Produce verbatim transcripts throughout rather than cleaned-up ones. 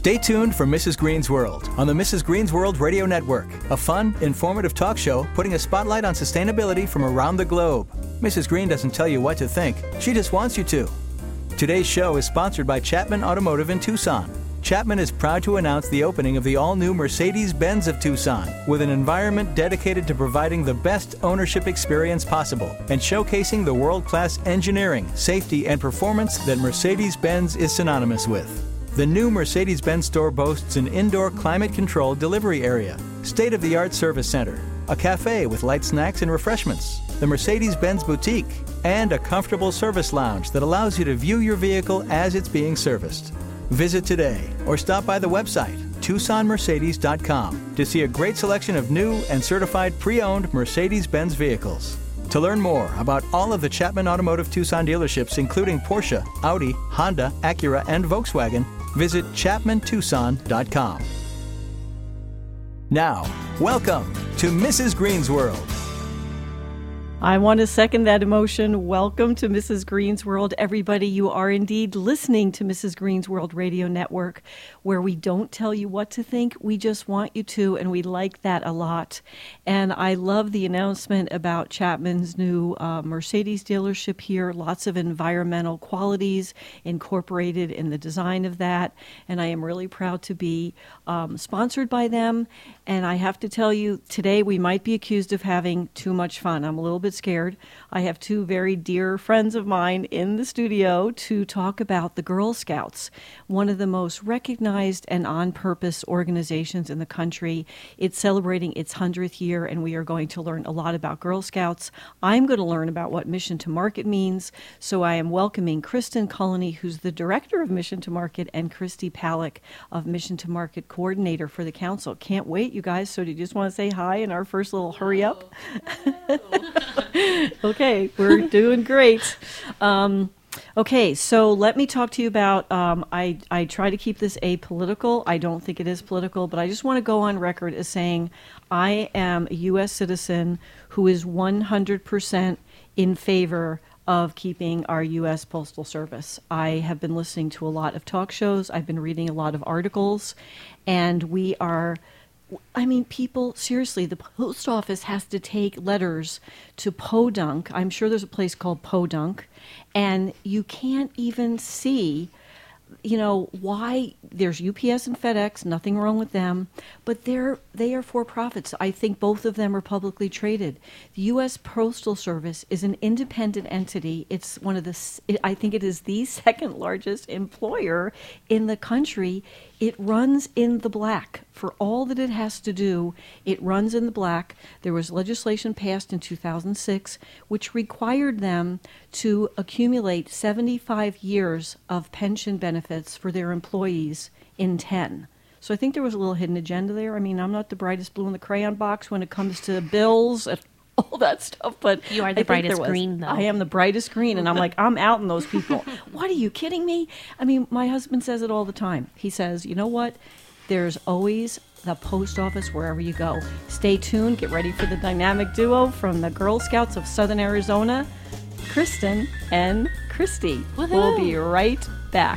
Stay tuned for Missus Green's World on the Missus Green's World Radio Network, a fun, informative talk show putting a spotlight on sustainability from around the globe. Missus Green doesn't tell you what to think, she just wants you to. Today's show is sponsored by Chapman Automotive in Tucson. Chapman is proud to announce the opening of the all-new Mercedes-Benz of Tucson, with an environment dedicated to providing the best ownership experience possible and showcasing the world-class engineering, safety, and performance that Mercedes-Benz is synonymous with. The new Mercedes-Benz store boasts an indoor climate-controlled delivery area, state-of-the-art service center, a cafe with light snacks and refreshments, the Mercedes-Benz Boutique, and a comfortable service lounge that allows you to view your vehicle as it's being serviced. Visit today or stop by the website, Tucson Mercedes dot com, to see a great selection of new and certified pre-owned Mercedes-Benz vehicles. To learn more about all of the Chapman Automotive Tucson dealerships, including Porsche, Audi, Honda, Acura, and Volkswagen, visit Chapman Tucson dot com. Now, welcome to Missus Green's World. I want to second that emotion. Welcome to Missus Green's World, everybody. You are indeed listening to Missus Green's World Radio Network, where we don't tell you what to think. We just want you to, and we like that a lot. And I love the announcement about Chapman's new uh, Mercedes dealership here. Lots of environmental qualities incorporated in the design of that. And I am really proud to be um, sponsored by them. And I have to tell you, today we might be accused of having too much fun. I'm a little bit scared. I have two very dear friends of mine in the studio to talk about the Girl Scouts, one of the most recognized and on-purpose organizations in the country. It's celebrating its hundredth year, and we are going to learn a lot about Girl Scouts. I'm going to learn about what Mission to Market means, so I am welcoming Kristen Culleney, who's the director of Mission to Market, and Christy Palick of Mission to Market coordinator for the council. Can't wait, you guys. So do you just want to say hi in our first little hurry up? Okay, we're doing great. Um, okay, so let me talk to you about, um, I, I try to keep this apolitical. I don't think it is political, but I just want to go on record as saying I am a U S citizen who is one hundred percent in favor of keeping our U S Postal Service. I have been listening to a lot of talk shows. I've been reading a lot of articles, and we are... I mean, people, seriously, the post office has to take letters to Podunk. I'm sure there's a place called Podunk, and you can't even see, you know, why. There's U P S and FedEx, nothing wrong with them, but they're they are for profits. I think both of them are publicly traded. The U S Postal Service is an independent entity. It's one of the, I think it is the second largest employer in the country. It runs in the black. For all that it has to do, it runs in the black. There was legislation passed in two thousand six which required them to accumulate seventy-five years of pension benefits for their employees in ten. So I think there was a little hidden agenda there. I mean, I'm not the brightest blue in the crayon box when it comes to bills and all that stuff, but you are the brightest green, though. I am the brightest green, and I'm like, I'm outing those people. What, are you kidding me? I mean, my husband says it all the time. He says, you know what? There's always the post office wherever you go. Stay tuned. Get ready for the dynamic duo from the Girl Scouts of Southern Arizona, Kristen and Christy. Woohoo. We'll be right back.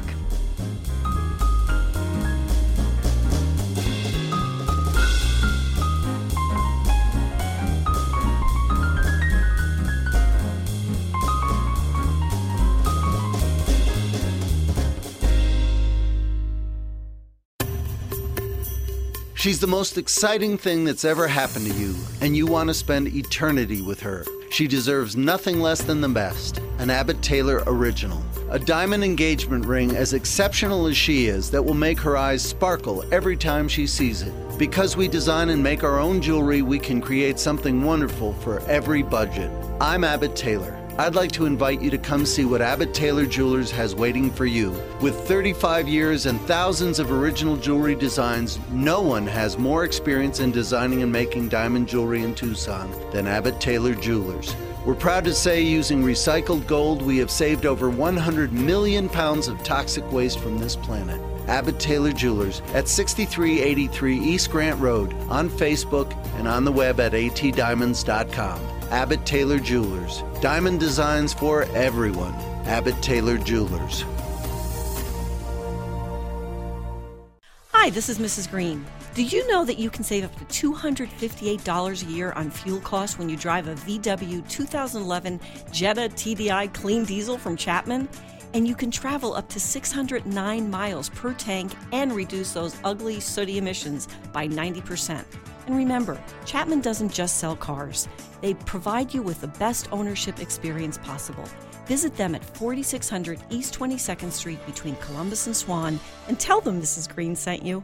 She's the most exciting thing that's ever happened to you, and you want to spend eternity with her. She deserves nothing less than the best, an Abbott Taylor original. A diamond engagement ring as exceptional as she is that will make her eyes sparkle every time she sees it. Because we design and make our own jewelry, we can create something wonderful for every budget. I'm Abbott Taylor. I'd like to invite you to come see what Abbott Taylor Jewelers has waiting for you. With thirty-five years and thousands of original jewelry designs, no one has more experience in designing and making diamond jewelry in Tucson than Abbott Taylor Jewelers. We're proud to say, using recycled gold, we have saved over one hundred million pounds of toxic waste from this planet. Abbott Taylor Jewelers at sixty-three eighty-three East Grant Road, on Facebook and on the web at a t diamonds dot com. Abbott Taylor Jewelers. Diamond designs for everyone. Abbott Taylor Jewelers. Hi, this is Missus Green. Did you know that you can save up to two hundred fifty-eight dollars a year on fuel costs when you drive a V W two thousand eleven Jetta T D I clean diesel from Chapman? And you can travel up to six hundred nine miles per tank and reduce those ugly, sooty emissions by ninety percent. And remember, Chapman doesn't just sell cars. They provide you with the best ownership experience possible. Visit them at forty-six hundred East twenty-second Street between Columbus and Swan and tell them Missus Green sent you.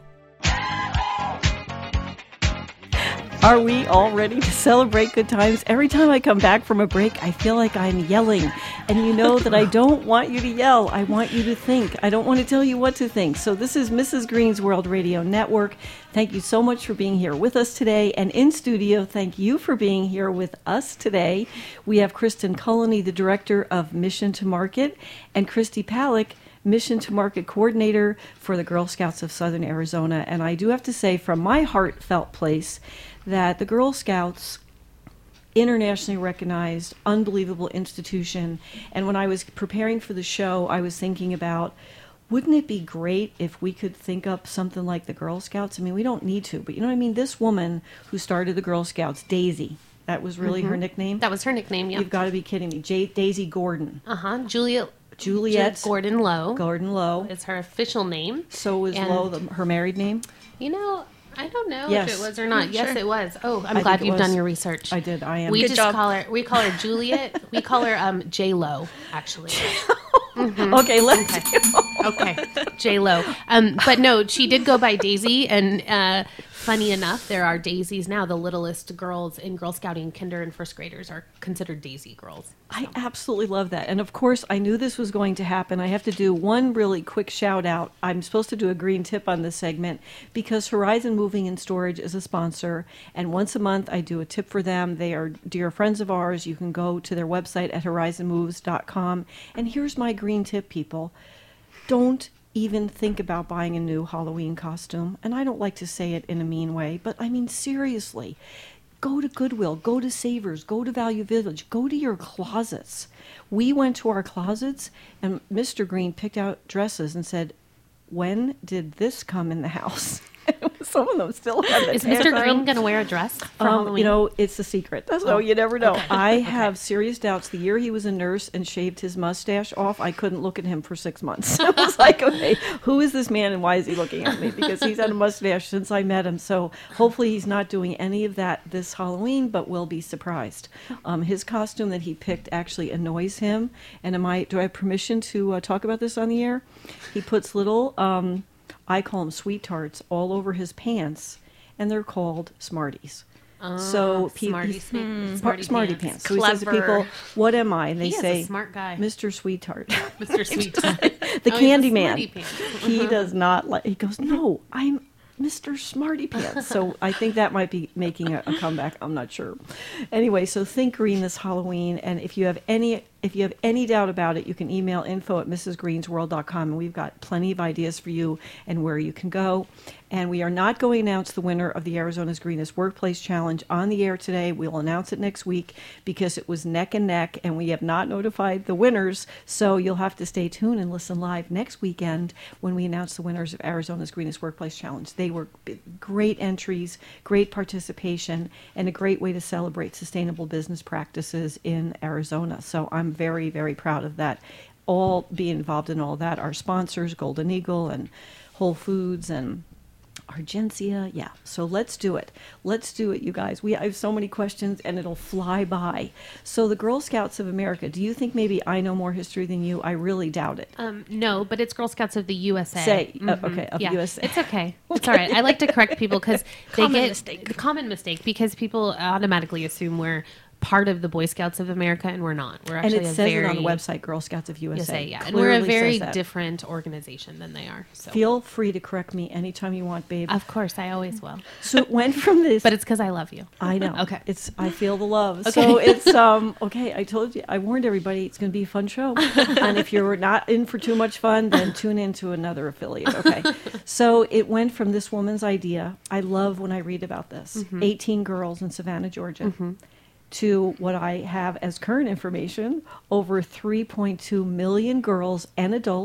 Are we all ready to celebrate good times? Every time I come back from a break, I feel like I'm yelling. And you know that I don't want you to yell. I want you to think. I don't want to tell you what to think. So this is Missus Green's World Radio Network. Thank you so much for being here with us today. And in studio, thank you for being here with us today. We have Kristen Culleney, the Director of Mission to Market, and Christy Palick, Mission to Market Coordinator for the Girl Scouts of Southern Arizona. And I do have to say, from my heartfelt place, that the Girl Scouts, internationally recognized, unbelievable institution. And when I was preparing for the show, I was thinking about, wouldn't it be great if we could think up something like the Girl Scouts? I mean, we don't need to, but you know what I mean? This woman who started the Girl Scouts, Daisy, that was really mm-hmm. her nickname? That was her nickname, yeah. You've got to be kidding me. J- Daisy Gordon. Uh-huh. Juliet. Juliet Gordon Lowe. Gordon Lowe. It's her official name. So was and Lowe the, her married name? You know, I don't know yes. if it was or not. Mm, yes, sure. it was. Oh, I'm I glad you've was. done your research. I did. I am. We Good just job. call her. We call her Juliet. We call her um, J Lo, actually. Mm-hmm. Okay, let's okay. go. Okay, J Lo. Um, but no, she did go by Daisy, and uh, funny enough, there are Daisies now. The littlest girls in Girl Scouting, kinder and first graders, are considered Daisy girls. So. I absolutely love that. And of course, I knew this was going to happen. I have to do one really quick shout out. I'm supposed to do a green tip on this segment because Horizon Moving and Storage is a sponsor. And once a month, I do a tip for them. They are dear friends of ours. You can go to their website at horizon moves dot com. And here's my green tip, people. Don't even think about buying a new Halloween costume. And I don't like to say it in a mean way, but I mean, seriously. Go to Goodwill, go to Savers, go to Value Village, go to your closets. We went to our closets, and Mister Green picked out dresses and said, when did this come in the house? Some of them still have it. Is Mister Green going to wear a dress for um, Halloween? You know, it's a secret. So oh. you never know. Okay. I okay. have serious doubts. The year he was a nurse and shaved his mustache off, I couldn't look at him for six months. I was like, okay, who is this man and why is he looking at me? Because he's had a mustache since I met him. So hopefully he's not doing any of that this Halloween, but we'll be surprised. Um, his costume that he picked actually annoys him. And am I? Do I have permission to uh, talk about this on the air? He puts little... Um, I call them sweet tarts all over his pants, and they're called Smarties. Uh, so people, Smarty, hmm, Smarty, Smarty pants. pants. So he says to people, "What am I?" And they he say, is a smart guy. "Mister Sweet Tart." Mister Sweet Tart. The oh, Candy Man. Uh-huh. He does not like. He goes, "No, I'm Mister Smarty Pants." So I think that might be making a, a comeback. I'm not sure. Anyway, so think green this Halloween, and if you have any. If you have any doubt about it, you can email info at missus greens world dot com, and we've got plenty of ideas for you and where you can go. And we are not going to announce the winner of the Arizona's Greenest Workplace Challenge on the air today. We'll announce it next week because it was neck and neck, and we have not notified the winners. So you'll have to stay tuned and listen live next weekend when we announce the winners of Arizona's Greenest Workplace Challenge. They were great entries, great participation, and a great way to celebrate sustainable business practices in Arizona. So I'm very, very proud of that. All be involved in all that. Our sponsors, Golden Eagle and Whole Foods and Argencia. Yeah, so let's do it. Let's do it, you guys. We I have so many questions, and it'll fly by. So the Girl Scouts of America, do you think maybe I know more history than you? I really doubt it. Um, no, but it's Girl Scouts of the U S A. Say, mm-hmm. uh, okay, of yeah. U S A. It's okay. It's all right. I like to correct people because they Common get mistake. the common mistake because people automatically assume we're part of the Boy Scouts of America, and we're not. We're actually and it a says very, it on the website, Girl Scouts of U S A. U S A yeah, and Clearly we're a very says that. different organization than they are. So. Feel free to correct me anytime you want, babe. Of course, I always will. So it went from this, but it's because I love you. I know. Okay, it's I feel the love. Okay. So it's um okay. I told you, I warned everybody, it's going to be a fun show, and if you're not in for too much fun, then tune into another affiliate. Okay. So it went from this woman's idea. I love when I read about this. Mm-hmm. eighteen girls in Savannah, Georgia. Mm-hmm. To what I have as current information, over three point two million girls and adults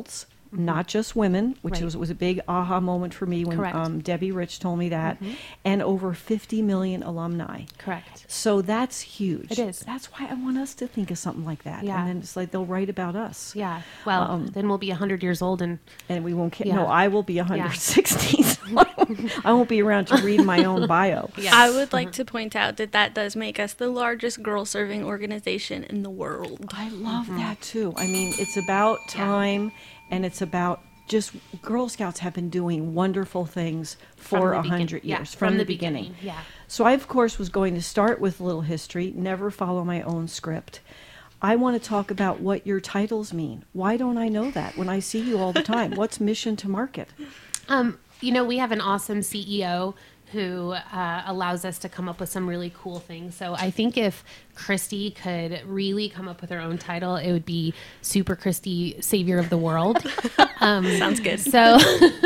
not just women, which Right. was, was a big aha moment for me when Correct. um, Debbie Rich told me that, and over fifty million alumni. Correct. So that's huge. It is. That's why I want us to think of something like that. Yeah. And then it's like they'll write about us. Yeah. Well, Um, then we'll be one hundred years old and And we won't care. Yeah. No, I will be one hundred sixty. So I won't be around to read my own bio. yes. I would like to point out that that does make us the largest girl serving organization in the world. I love that too. I mean, it's about time and it's about just Girl Scouts have been doing wonderful things From for the a begin- hundred yeah, years, from from, the the beginning. beginning, yeah. So I, of course, was going to start with a little history, never follow my own script. I want to talk about what your titles mean. Why don't I know that when I see you all the time? What's mission to market? Um, you know, we have an awesome C E O who uh, allows us to come up with some really cool things. So I think if Christy could really come up with her own title, it would be Super Christy, Savior of the World. Um, Sounds good. So,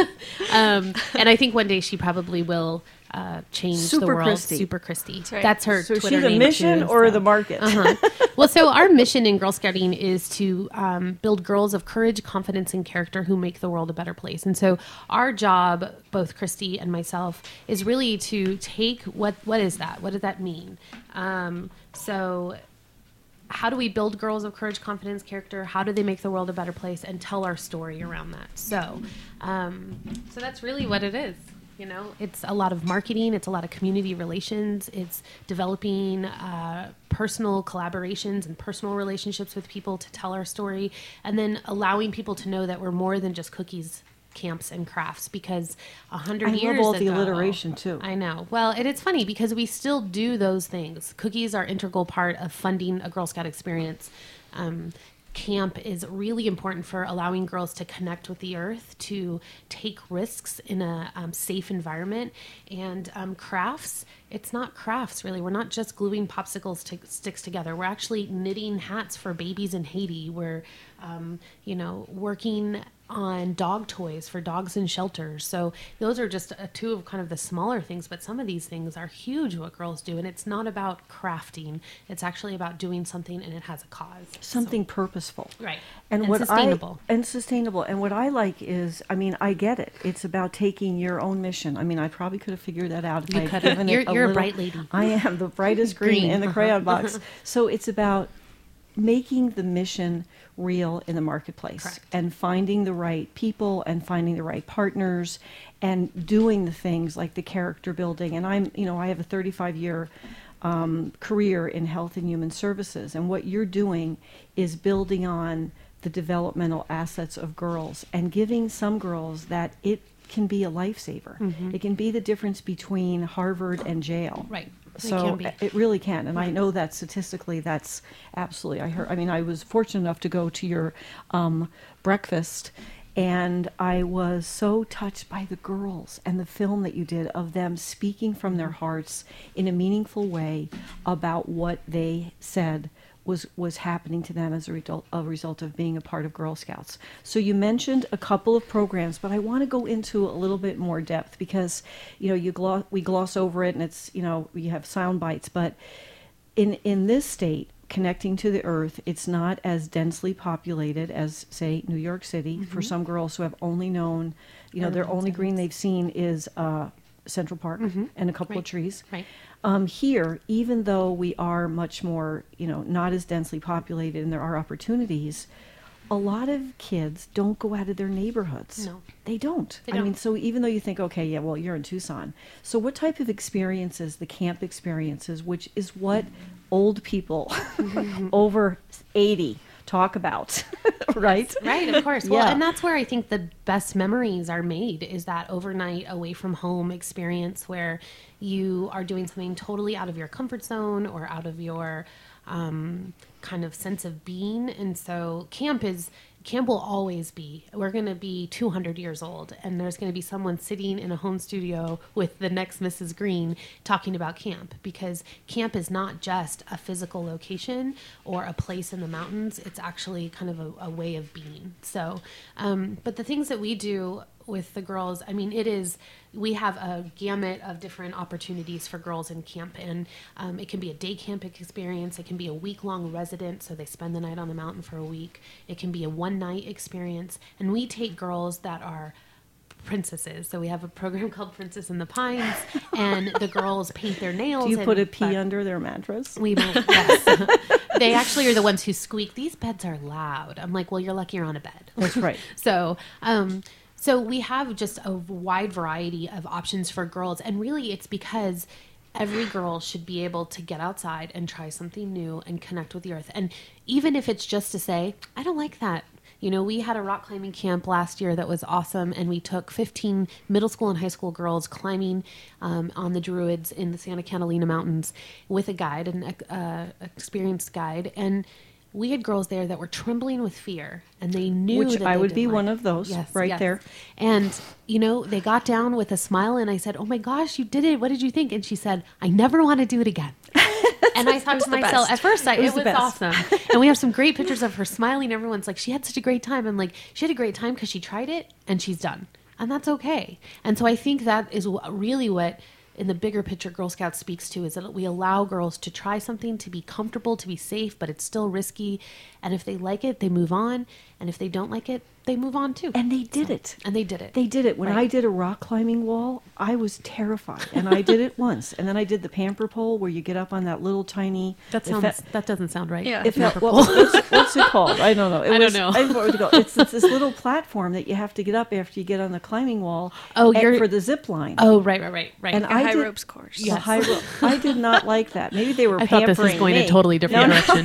um, and I think one day she probably will uh, change the Super world. Christy. Super Christy. That's, right. her So is Twitter she the name mission too, or so. the market? Uh-huh. Well, so our mission in Girl Scouting is to um, build girls of courage, confidence, and character who make the world a better place. And so our job, both Christy and myself, is really to take what what is that? What does that mean? Um, so how do we build girls of courage, confidence, character? How do they make the world a better place? And tell our story around that. So, um, so that's really what it is. You know, it's a lot of marketing. It's a lot of community relations. It's developing uh, personal collaborations and personal relationships with people to tell our story, and then allowing people to know that we're more than just cookies, camps, and crafts. Because a hundred I years love all ago, the alliteration, too. I know. Well, and it's funny because we still do those things. Cookies are integral part of funding a Girl Scout experience. Um, Camp is really important for allowing girls to connect with the earth, to take risks in a um, safe environment. And um, crafts, it's not crafts really. We're not just gluing popsicles to sticks together. We're actually knitting hats for babies in Haiti. We're, um, you know, working on dog toys for dogs in shelters. So those are just uh, two of kind of the smaller things, but some of these things are huge what girls do. And it's not about crafting. It's actually about doing something and it has a cause. Something purposeful. Right. And, And what sustainable. I, and sustainable. And what I like is, I mean, I get it. It's about taking your own mission. I mean, I probably could have figured that out if You I could had have. given You're- it a you're a little- bright lady. I am the brightest green, Green, in the uh-huh. crayon box. So it's about making the mission real in the marketplace. Correct. And finding the right people and finding the right partners and doing the things like the character building. And I'm, you know, I have a thirty-five year um, career in health and human services. And what you're doing is building on the developmental assets of girls and giving some girls that it can be a lifesaver. Mm-hmm. It can be the difference between Harvard and jail. Right. It So can be. it really can, and I know that statistically, that's absolutely. I heard. I mean, I was fortunate enough to go to your um, breakfast, and I was so touched by the girls and the film that you did of them speaking from their hearts in a meaningful way about what they said was was happening to them as a result a result of being a part of Girl Scouts. So you mentioned a couple of programs, but I want to go into a little bit more depth because you know you gloss, we gloss over it and it's you know we have sound bites, but in in this state, connecting to the earth, it's not as densely populated as say New York City. Mm-hmm. For some girls who have only known, you know, their only green they've seen is uh, Central Park and a couple of Mm-hmm. Right. trees. Right. Um, here, even though we are much more, you know, not as densely populated and there are opportunities, a lot of kids don't go out of their neighborhoods. No. They don't. They I mean, don't. so even though you think, okay, yeah, well, you're in Tucson. So what type of experiences, the camp experiences, which is what old people over eighty talk about, right? Right, of course. Well, Yeah. and that's where I think the best memories are made is that overnight away from home experience where you are doing something totally out of your comfort zone or out of your um, kind of sense of being. And so camp is camp will always be. We're going to be two hundred years old, and there's going to be someone sitting in a home studio with the next Missus Green talking about camp, because camp is not just a physical location or a place in the mountains. It's actually kind of a, a way of being. So, um, but the things that we do with the girls, I mean, it is, we have a gamut of different opportunities for girls in camp. And um, it can be a day camp experience. It can be a week-long resident, so they spend the night on the mountain for a week. It can be a one-night experience. And we take girls that are princesses. So we have a program called Princess in the Pines, and the girls paint their nails. Do you and, put a pea but under their mattress? We might, yes. They actually are the ones who squeak. These beds are loud. I'm like, well, you're lucky you're on a bed. That's right. So, um, so we have just a wide variety of options for girls. And really it's because every girl should be able to get outside and try something new and connect with the earth. And even if it's just to say, I don't like that. You know, we had a rock climbing camp last year that was awesome, and we took fifteen middle school and high school girls climbing um, on the Druids in the Santa Catalina Mountains with a guide, an uh, experienced guide, and we had girls there that were trembling with fear, and they knew Which that I they would didn't be like one it. of those, Yes, right yes. there. And, you know, they got down with a smile, and I said, oh my gosh, you did it. What did you think? And she said, I never want to do it again. And I thought to myself, best. at first, I, It it was was, the best. awesome. And we have some great pictures of her smiling. Everyone's like, she had such a great time. I'm like, she had a great time because she tried it and she's done. And that's okay. And so I think that is wh- really what, in the bigger picture, Girl Scouts speaks to, is that we allow girls to try something, to be comfortable, to be safe, but it's still risky. And if they like it, they move on. And if they don't like it, they move on too. And they did it. And they did it. They did it. When Right. I did a rock climbing wall, I was terrified. And I did it once. And then I did the pamper pole where you get up on that little tiny... That it sounds. fe- that doesn't sound right. Yeah. It felt, well, what's, what's it called? I don't know. It I don't was, know. I forgot what it's called. It's, it's this little platform that you have to get up after you get on the climbing wall. Oh, and- you're- for the zip line. Oh, right, right, right, right. And A I high did- ropes course. The high rope. I did not like that. Maybe they were I thought pampering this was going me. a totally different No, no. direction.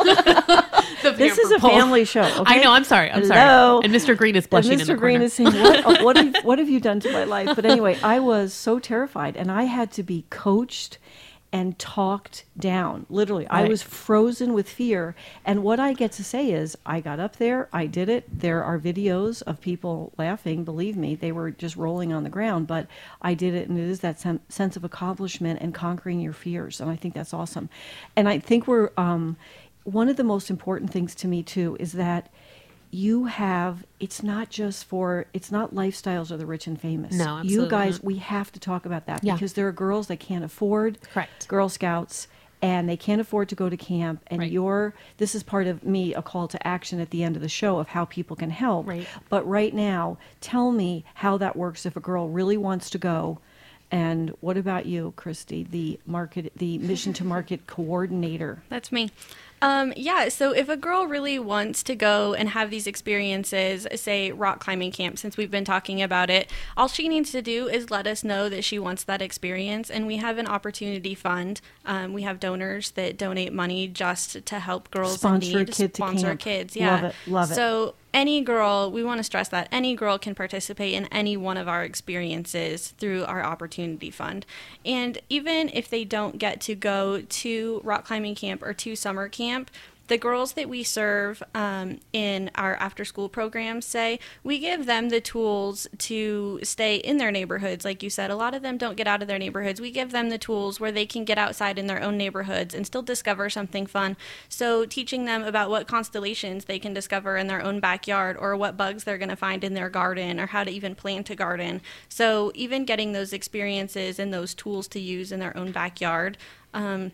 The This is pamper a pole. family show. Okay? I know. I'm sorry. I'm Hello. sorry. And Mister Green is blushing And in Mister the Green corner. is saying, what, oh, what, have, what have you done to my life? But anyway, I was so terrified, and I had to be coached and talked down. Literally, I Right. was frozen with fear. And what I get to say is, I got up there, I did it. There are videos of people laughing. Believe me, they were just rolling on the ground. But I did it, and it is that sen- sense of accomplishment and conquering your fears. And I think that's awesome. And I think we're... Um, one of the most important things to me too is that you have, it's not just for, it's not lifestyles of the rich and famous. No, You absolutely guys, not. we have to talk about that Yeah. because there are girls that can't afford Correct. Girl Scouts and they can't afford to go to camp. And Right. you're, this is part of me, a call to action at the end of the show of how people can help. Right. But right now, tell me how that works if a girl really wants to go. And what about you, Christy, the market, the mission to market coordinator? That's me. Um, yeah, so if a girl really wants to go and have these experiences, say rock climbing camp, since we've been talking about it, all she needs to do is let us know that she wants that experience. And we have an opportunity fund. Um, we have donors that donate money just to help girls Sponsor a in need. kid to sponsor camp. kids. Yeah. Love it, love it. So any girl, we want to stress that any girl can participate in any one of our experiences through our opportunity fund. And even if they don't get to go to rock climbing camp or to summer camp, the girls that we serve um, in our after school programs, say, we give them the tools to stay in their neighborhoods. Like you said, a lot of them don't get out of their neighborhoods. We give them the tools where they can get outside in their own neighborhoods and still discover something fun. So teaching them about what constellations they can discover in their own backyard, or what bugs they're going to find in their garden, or how to even plant a garden. So even getting those experiences and those tools to use in their own backyard, um,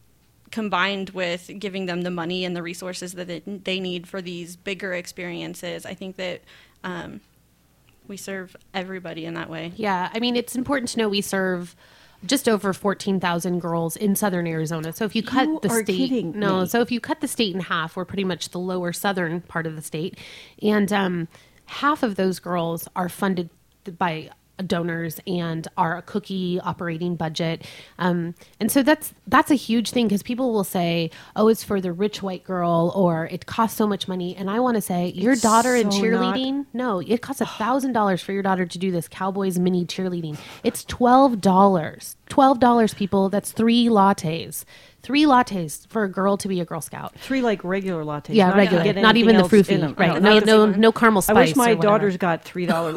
combined with giving them the money and the resources that they, they need for these bigger experiences, I think that um, we serve everybody in that way. Yeah, I mean, it's important to know we serve just over fourteen thousand girls in southern Arizona. So if you cut You the are state, kidding no, me. so if you cut the state in half, we're pretty much the lower southern part of the state, and um, half of those girls are funded by donors and our cookie operating budget. Um, and so that's, that's a huge thing, because people will say, oh, it's for the rich white girl, or it costs so much money. And I want to say, your It's daughter in so cheerleading, no, it costs a thousand dollars for your daughter to do this Cowboys mini cheerleading. It's twelve dollars, twelve dollars, people. That's three lattes. Three lattes for a girl to be a Girl Scout. Three like regular lattes. Yeah, not regular. get Not even the anything else fruity. in them. Right. No, No, not the no, fruity. no caramel I spice. wish my or whatever. daughters got three dollar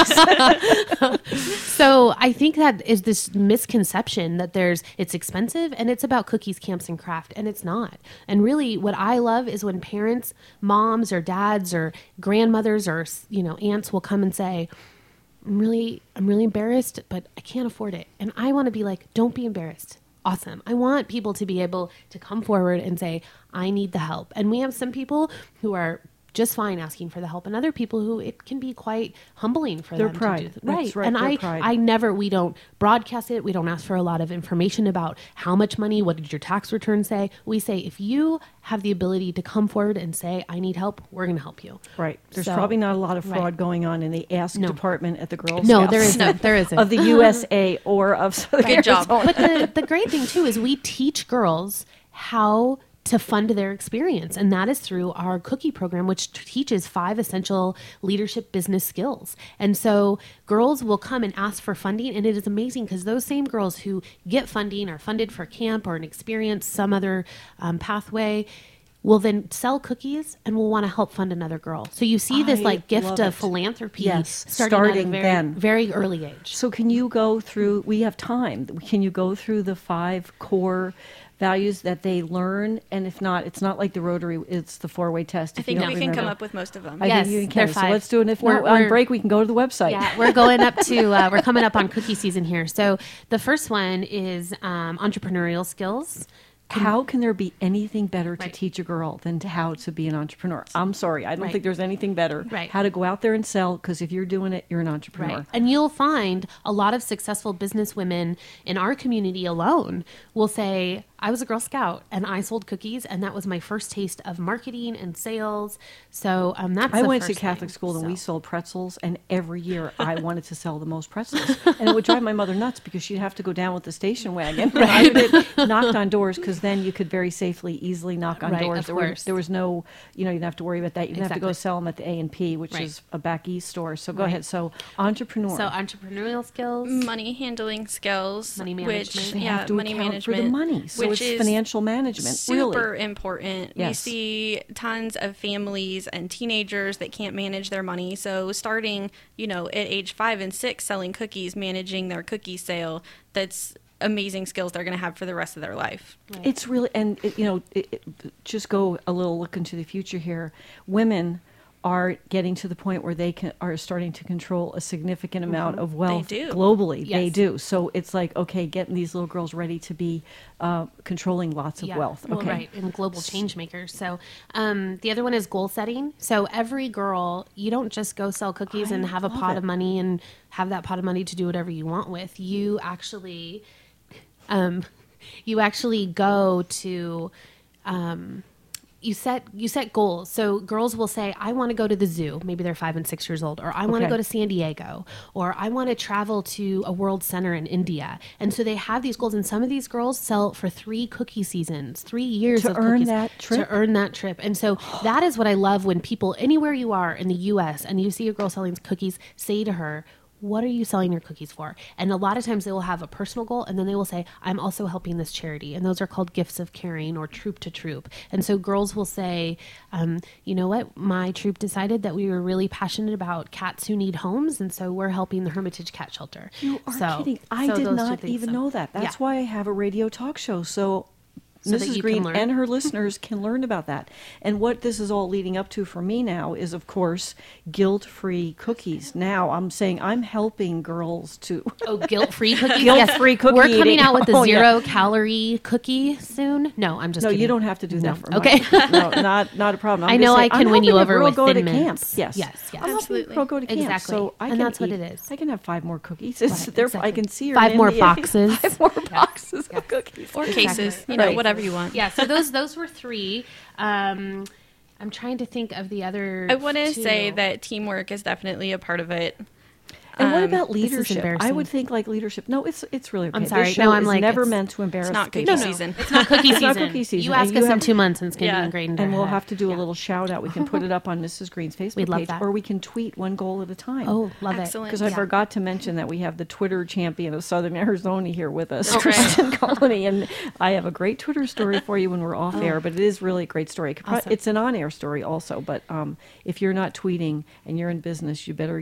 lattes. So I think that is this misconception that there's, it's expensive and it's about cookies, camps, and craft, and it's not. And really what I love is when parents, moms or dads or grandmothers or, you know, aunts will come and say, I'm really, I'm really embarrassed, but I can't afford it. And I want to be like, don't be embarrassed. Awesome. I want people to be able to come forward and say, I need the help. And we have some people who are just fine asking for the help, and other people who it can be quite humbling for Their them pride. to do. That's Right. right, And their I, pride. I never, we don't broadcast it. We don't ask for a lot of information about how much money, what did your tax return say? We say, if you have the ability to come forward and say, I need help, we're going to help you. Right. There's So- probably not a lot of fraud right. going on in the Ask No. department at the Girl Scouts. No, there isn't. There isn't. Of the U S A or of Southern Good job. Arizona. But the, the great thing too is we teach girls how to fund their experience, and that is through our cookie program, which t- teaches five essential leadership business skills. And so girls will come and ask for funding, and it is amazing because those same girls who get funding are funded for camp or an experience, some other um, pathway, will then sell cookies and will want to help fund another girl. So you see this I like gift love of it. philanthropy Yes, starting, at starting a very, then. very early age. So can you go through, we have time, can you go through the five core values that they learn? And if not, it's not like the Rotary, it's the four-way test. I if you think don't we can come remember. up with most of them. I Yes, think you they're can. So five. let's do it. And if We're- not, on we're- break, we can go to the website. Yeah, we're going up to, uh, we're coming up on cookie season here. So the first one is um, entrepreneurial skills. How can there be anything better to Right. teach a girl than to how to be an entrepreneur? I'm sorry. I don't Right. think there's anything better. Right. How to go out there and sell, because if you're doing it, you're an entrepreneur. Right. And you'll find a lot of successful business women in our community alone will say, I was a Girl Scout and I sold cookies, and that was my first taste of marketing and sales. So um, that's I the went to first Catholic thing. school and So- we sold pretzels, and every year I wanted to sell the most pretzels, and it would drive my mother nuts because she'd have to go down with the station wagon. And I did, knocked on doors, because then you could very safely, easily knock on Right, doors. of There, were, course. there was no, you know, you didn't have to worry about that. You didn't have to go Exactly. sell them at the A and P, which Right. is a back east store. So go Right. ahead. So entrepreneur. So entrepreneurial skills. Money handling skills, Money which management. they yeah, have to money account management for the money. So which it's is financial management. super really. important. We Yes. see tons of families and teenagers that can't manage their money. So starting, you know, at age five and six, selling cookies, managing their cookie sale, that's amazing skills they're going to have for the rest of their life. It's really, and it, you know, it, it, just go a little look into the future here. Women are getting to the point where they can are starting to control a significant amount of wealth do. globally. They Yes. do. So it's like, okay, getting these little girls ready to be uh, controlling lots of Yeah. wealth. Well, Okay, right, and global change makers. So um, the other one is goal setting. So every girl, you don't just go sell cookies I and have a love pot it. of money and have that pot of money to do whatever you want with. You actually, um, you actually go to. Um, You set you set goals. So girls will say, I want to go to the zoo. Maybe they're five and six years old, or I want to Okay. go to San Diego, or I want to travel to a world center in India. And so they have these goals, and some of these girls sell for three cookie seasons, three years To of earn cookies that trip? to earn that trip. And so that is what I love when people anywhere you are in the U S and you see a girl selling cookies, say to her, what are you selling your cookies for? And a lot of times they will have a personal goal, and then they will say, I'm also helping this charity. And those are called gifts of caring or troop to troop. And so girls will say, um, you know what? My troop decided that we were really passionate about cats who need homes. And so we're helping the Hermitage Cat Shelter. You are So- kidding. I so did those two not things. even So- know that. That's yeah. why I have a radio talk show. So, So that Missus you can Green learn. and her listeners can learn about that. And what this is all leading up to for me now is, of course, guilt-free cookies. Now I'm saying I'm helping girls to. Oh, guilt-free cookies? Guilt-free cookie We're coming eating. out with the Oh, yeah. zero-calorie cookie soon. No, I'm just No, kidding. you don't have to do No. that for Okay. mine. No, not not a problem. I'm I just know saying, I can I'm win you helping a over girl with go Thin to camp. Mints. Yes, Yes, yes. I'm helping a Absolutely. girl go to camp. Exactly. So I And can that's what eat- it is. I can have five more cookies. It's Right, there. I exactly. can see her. Five in more the- boxes. Five more boxes of cookies. Or cases, you know, Right. whatever you want. Yeah, so those those were three. Um, I'm trying to think of the other. I want to two. say that teamwork is definitely a part of it. And what Um, about this is leadership? I embarrassing. would think like leadership. No, it's it's really okay. I'm sorry. This show No, I'm is like, never it's- meant to embarrass It's not the cookie people. season. It's not cookie It's season. not cookie season. You ask And us you in have- two months, and it's going to Yeah. be ingrained. in And our we'll head. have to do a Yeah. little shout out. We can put it up on Missus Green's Facebook We'd love page, that. or we can tweet one goal at a time. Oh, love Excellent. Because I Yeah. forgot to mention that we have the Twitter champion of Southern Arizona here with us, Oh, right. Kristen Colony, and I have a great Twitter story for you when we're off air. But it is really a great story. It could pro- Oh. Awesome. It's an on-air story also. But um, if you're not tweeting and you're in business, you better get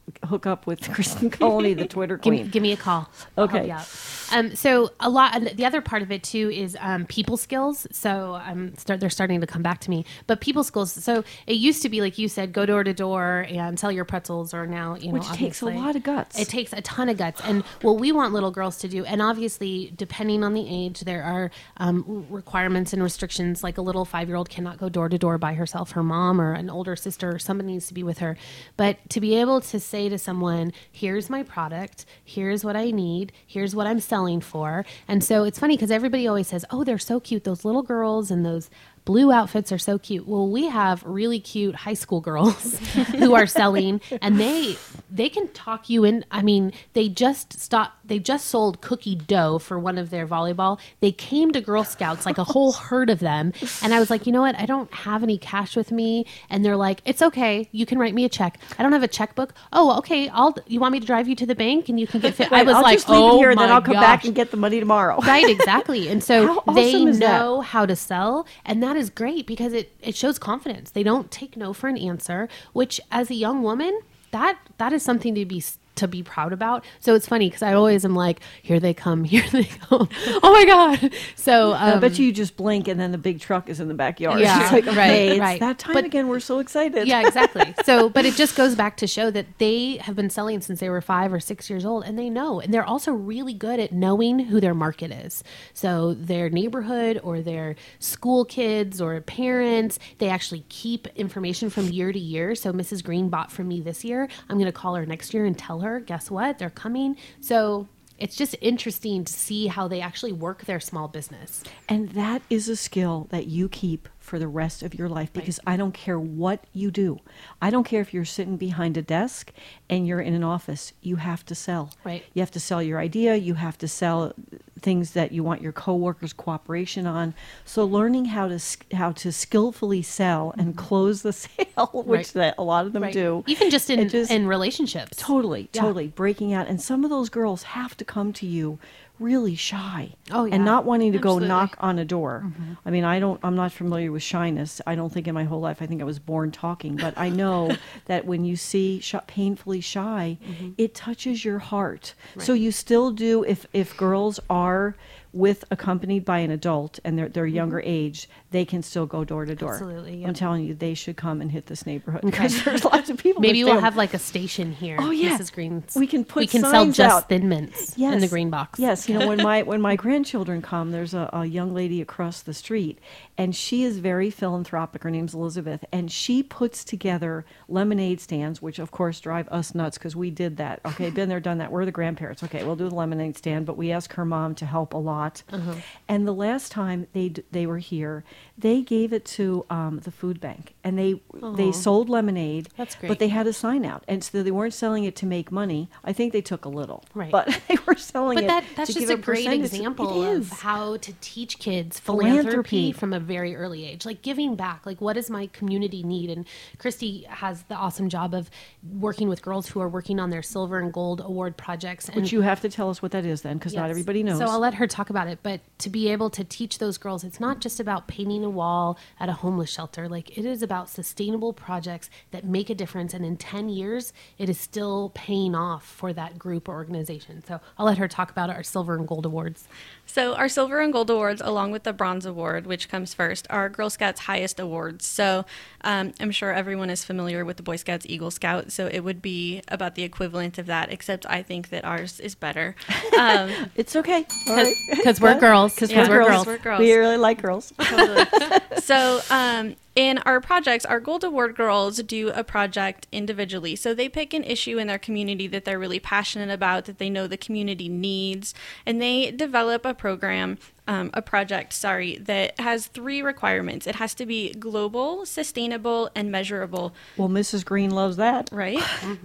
hook up with Kristen Colony, the Twitter Give me, queen. give me a call. I'll Okay. help you out. Um, so a lot. And the other part of it too is um, people skills. So I'm start. They're starting to come back to me. But people skills. So it used to be like you said, go door to door and sell your pretzels. Or now you know, Which takes a obviously, lot of guts. It takes a ton of guts. And what we want little girls to do, and obviously depending on the age, there are um, requirements and restrictions. Like a little five year old cannot go door to door by herself. Her mom or an older sister or somebody needs to be with her. But to be able to say to someone, here's my product, here's what I need, here's what I'm selling for. And so it's funny because everybody always says, oh, they're so cute. Those little girls and those blue outfits are so cute. Well, we have really cute high school girls who are selling, and they they can talk you in. I mean, they just stopped. They just sold cookie dough for one of their volleyball. They came to Girl Scouts, like a whole herd of them, and I was like, you know what? I don't have any cash with me, and they're like, it's okay. You can write me a check. I don't have a checkbook. Oh, okay. I'll. You want me to drive you to the bank and you can get fit? I Right, was I'll like, just leave oh it here, and my then I'll come back gosh. and get the money tomorrow. Right, exactly. And so How they awesome is that? know how to sell, and that is great because it, it shows confidence. They don't take no for an answer, which as a young woman, that that is something to be to be proud about. So it's funny because I always am like, here they come, here they come. Oh my God. So um, I bet you just blink and then the big truck is in the backyard. Yeah, It's like, right, okay, it's right. that time But- again. We're so excited. Yeah, exactly. So, but it just goes back to show that they have been selling since they were five or six years old, and they know, and they're also really good at knowing who their market is. So their neighborhood or their school kids or parents, they actually keep information from year to year. So Missus Green bought from me this year. I'm going to call her next year and tell her, guess what? They're coming. So it's just interesting to see how they actually work their small business. And that is a skill that you keep for the rest of your life, because I don't care what you do. I don't care if you're sitting behind a desk and you're in an office. You have to sell. Right. You have to sell your idea. You have to sell things that you want your coworkers' cooperation on. So learning how to s- how to skillfully sell and close the sale, which Right. that a lot of them Right. do. Even just in, It just- in relationships. Totally, Yeah. totally breaking out. And some of those girls have to come to you really shy. Oh, yeah. And not wanting to Absolutely. go knock on a door. I mean, I don't, I'm not familiar with shyness. I don't think in my whole life, I think I was born talking, but I know that when you see sh- painfully shy, it touches your heart. So you still do, if, if girls are with accompanied by an adult and they're, they're younger age, they can still go door to door. Absolutely, yeah. I'm telling you, they should come and hit this neighborhood because there's lots of people. Maybe that we'll stay- have like a station here. Oh, yeah. Missus Green's. We can put we can sell signs just out. Thin Mints in the green box. Yes, you know, when my when my grandchildren come, there's a, a young lady across the street, and she is very philanthropic. Her name's Elizabeth, and she puts together lemonade stands, which of course drive us nuts because we did that. Okay, been there, done that. We're the grandparents. Okay, we'll do the lemonade stand, but we ask her mom to help a lot. Uh-huh. And the last time they d- they were here, they gave it to um, the food bank, and they they sold lemonade. That's great. But they had a sign out, and so they weren't selling it to make money. I think they took a little, Right. but they were selling But it that, that's to just give a great percentage. example It of is. how to teach kids philanthropy, Philanthropy. from a very early age. Like giving back. Like what does my community need? And Christy has the awesome job of working with girls who are working on their silver and gold award projects. And Which you have to tell us what that is then, because not Yes. everybody knows. So I'll let her talk about it. But to be able to teach those girls, it's not just about painting a wall at a homeless shelter. Like it is about sustainable projects that make a difference. And in ten years, it is still paying off for that group or organization. So I'll let her talk about our silver and gold awards. So our silver and gold awards, along with the bronze award, which comes first, are Girl Scouts' highest awards. So um, I'm sure everyone is familiar with the Boy Scouts, Eagle Scout. So it would be about the equivalent of that, except I think that ours is better. Um, it's okay. All right. Because we're girls. Because Yeah, we're, girls. girls. We're girls. We really like girls. Totally. So, um, in our projects, our Gold Award girls do a project individually. So they pick an issue in their community that they're really passionate about, that they know the community needs, and they develop a program, um, a project, sorry, that has three requirements. It has to be global, sustainable, and measurable. Well, Missus Green loves that. Right?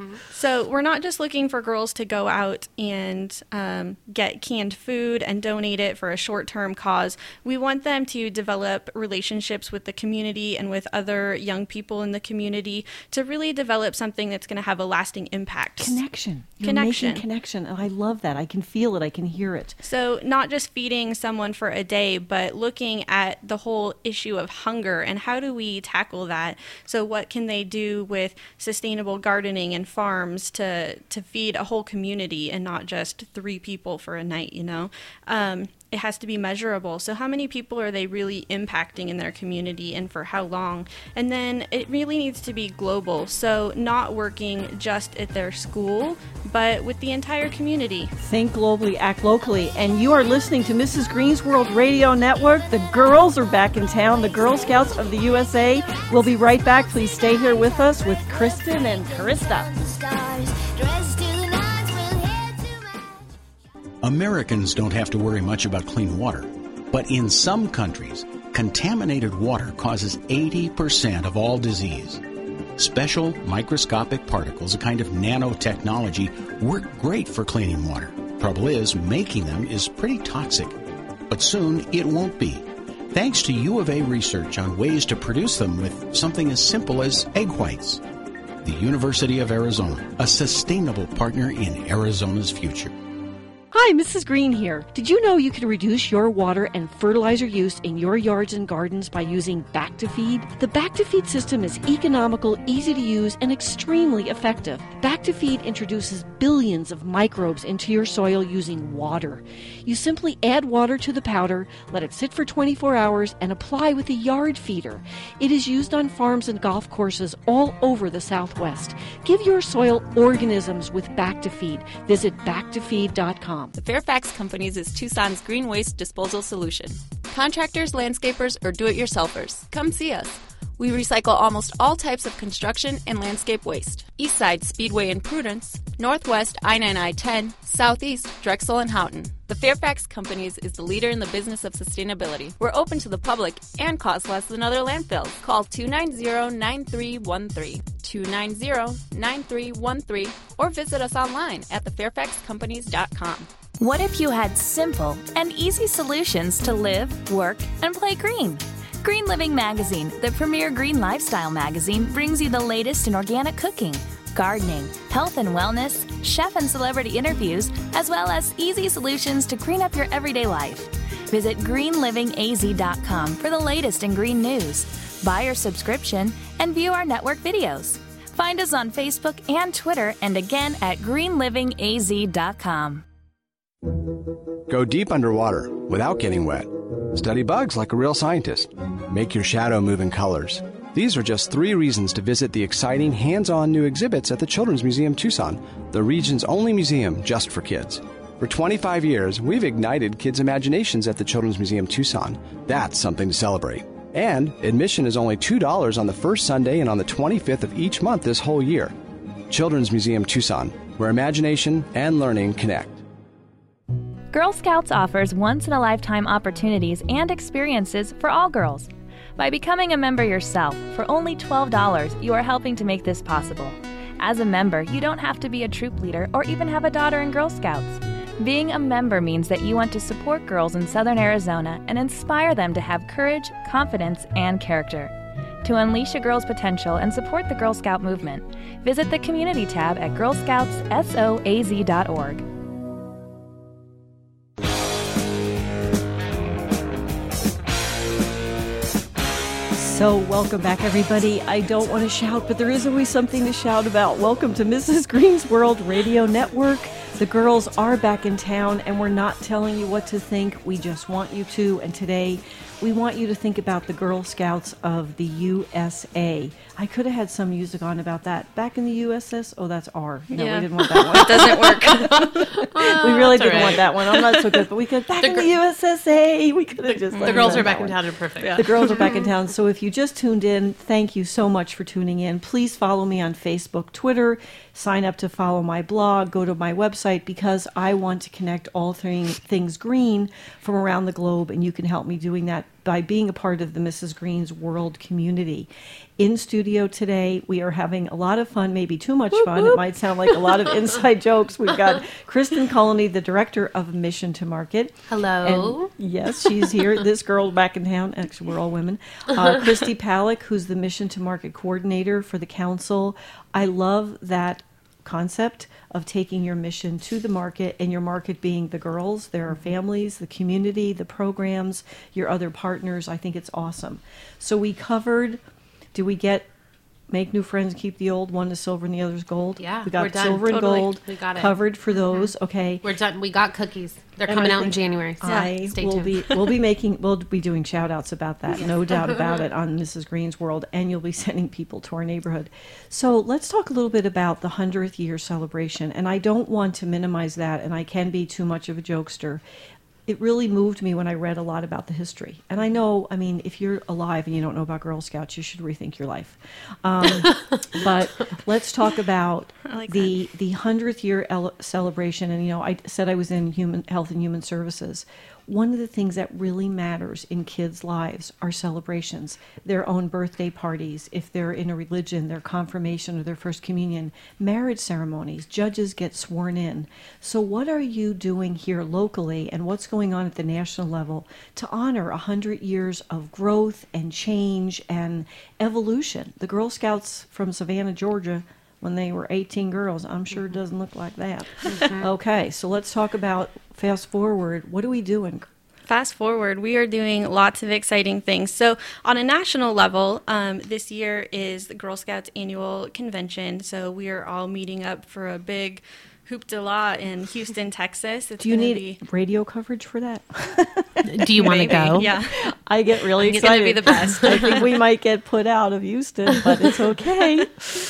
So we're not just looking for girls to go out and um, get canned food and donate it for a short-term cause. We want them to develop relationships with the community and with other young people in the community to really develop something that's going to have a lasting impact. Connection. You're Connection. making connection. And I love that. I can feel it. I can hear it. So not just feeding someone for a day, but looking at the whole issue of hunger and how do we tackle that? So what can they do with sustainable gardening and farms to, to feed a whole community and not just three people for a night, you know? Um, it has to be measurable. So how many people are they really impacting in their community and for how long? And then it really needs to be global. So not working just at their school, but with the entire community. Think globally, act locally. And you are listening to Missus Green's World Radio Network. The girls are back in town. The Girl Scouts of the U S A. We'll be right back. Please stay here with us with Kristen and Krista. Americans don't have to worry much about clean water, but in some countries, contaminated water causes eighty percent of all disease. Special microscopic particles, a kind of nanotechnology, work great for cleaning water. Trouble is, making them is pretty toxic, but soon it won't be. Thanks to U of A research on ways to produce them with something as simple as egg whites. The University of Arizona, a sustainable partner in Arizona's future. Hi, Missus Green here. Did you know you can reduce your water and fertilizer use in your yards and gardens by using Back to Feed? The Back to Feed system is economical, easy to use, and extremely effective. Back to Feed introduces billions of microbes into your soil using water. You simply add water to the powder, let it sit for twenty-four hours, and apply with a yard feeder. It is used on farms and golf courses all over the Southwest. Give your soil organisms with Back to Feed. Visit back to feed dot com. The Fairfax Companies is Tucson's green waste disposal solution. Contractors, landscapers, or do-it-yourselfers, come see us. We recycle almost all types of construction and landscape waste. Eastside Speedway and Prudence, Northwest I nine I ten, Southeast Drexel and Houghton. The Fairfax Companies is the leader in the business of sustainability. We're open to the public and cost less than other landfills. Call two nine zero, nine three one three, two nine zero, nine three one three, or visit us online at the fairfax companies dot com. What if you had simple and easy solutions to live, work, and play green? Green Living Magazine, the premier green lifestyle magazine, brings you the latest in organic cooking, gardening, health and wellness, chef and celebrity interviews, as well as easy solutions to green up your everyday life. Visit green living a z dot com for the latest in green news. Buy your subscription and view our network videos. Find us on Facebook and Twitter, and again at green living a z dot com. Go deep underwater without getting wet. Study bugs like a real scientist. Make your shadow move in colors. These are just three reasons to visit the exciting hands-on new exhibits at the Children's Museum Tucson, the region's only museum just for kids. For twenty-five years, we've ignited kids' imaginations at the Children's Museum Tucson. That's something to celebrate. And admission is only two dollars on the first Sunday and on the twenty-fifth of each month this whole year. Children's Museum Tucson, where imagination and learning connect. Girl Scouts offers once-in-a-lifetime opportunities and experiences for all girls. By becoming a member yourself, for only twelve dollars, you are helping to make this possible. As a member, you don't have to be a troop leader or even have a daughter in Girl Scouts. Being a member means that you want to support girls in Southern Arizona and inspire them to have courage, confidence, and character. To unleash a girl's potential and support the Girl Scout movement, visit the Community tab at girl scouts soaz dot org. So welcome back, everybody. I don't want to shout, but there is always something to shout about. Welcome to Missus Green's World Radio Network. The girls are back in town, and we're not telling you what to think. We just want you to. And today, we want you to think about the Girl Scouts of the U S A. I could have had some music on about that. Back in the U S S? Oh, that's R. No, yeah. we didn't want that one. It doesn't work. uh, we really didn't right. want that one. I'm not so good, but we could. Back the in gr- the U S S A. We could have just. The girls are back in town. Are perfect. Yeah. The girls are back in town. So if you just tuned in, thank you so much for tuning in. Please follow me on Facebook, Twitter. Sign up to follow my blog. Go to my website, website because I want to connect all thing, things green from around the globe, and you can help me doing that by being a part of the Missus Green's World community. In studio today, we are having a lot of fun, maybe too much Whoop, fun. whoop. It might sound like a lot of inside jokes. We've got Kristen Colony, the director of Mission to Market. Hello. And yes, she's here. This girl back in town. Actually, we're all women. Uh, Christy Palick, who's the Mission to Market coordinator for the council. I love that concept of taking your mission to the market, and your market being the girls, their families, the community, the programs, your other partners. I think it's awesome. So we covered, do we get make new friends, keep the old, one is silver and the other's gold? Yeah, we got we're done. silver and Totally. gold We got it. covered for those. Okay. We're done. We got cookies. They're And coming I out in think January. So I stay will tuned. be we'll be making we'll be doing shout outs about that, no doubt about it, on Missus Green's World, and you'll be sending people to our neighborhood. So let's talk a little bit about the hundredth year celebration, and I don't want to minimize that, and I can be too much of a jokester. It really moved me when I read a lot about the history. And I know, I mean, if you're alive and you don't know about Girl Scouts, you should rethink your life. Um, but let's talk about like the the hundredth year ele- celebration. And, you know, I said I was in human health and human services. One of the things that really matters in kids' lives are celebrations, their own birthday parties, if they're in a religion, their confirmation or their first communion, marriage ceremonies, judges get sworn in. So what are you doing here locally, and what's going on at the national level to honor one hundred years of growth and change and evolution? The Girl Scouts from Savannah, Georgia, when they were eighteen girls, I'm sure it doesn't look like that. Okay, so let's talk about fast forward. What are we doing? Fast forward, we are doing lots of exciting things. So on a national level, um, this year is the Girl Scouts annual convention. So we are all meeting up for a big hoop de la in Houston, Texas. It's Do you gonna need be, radio coverage for that? Do you want to maybe, go? Yeah. I get really It's excited. gonna be the best. I think we might get put out of Houston, but it's okay.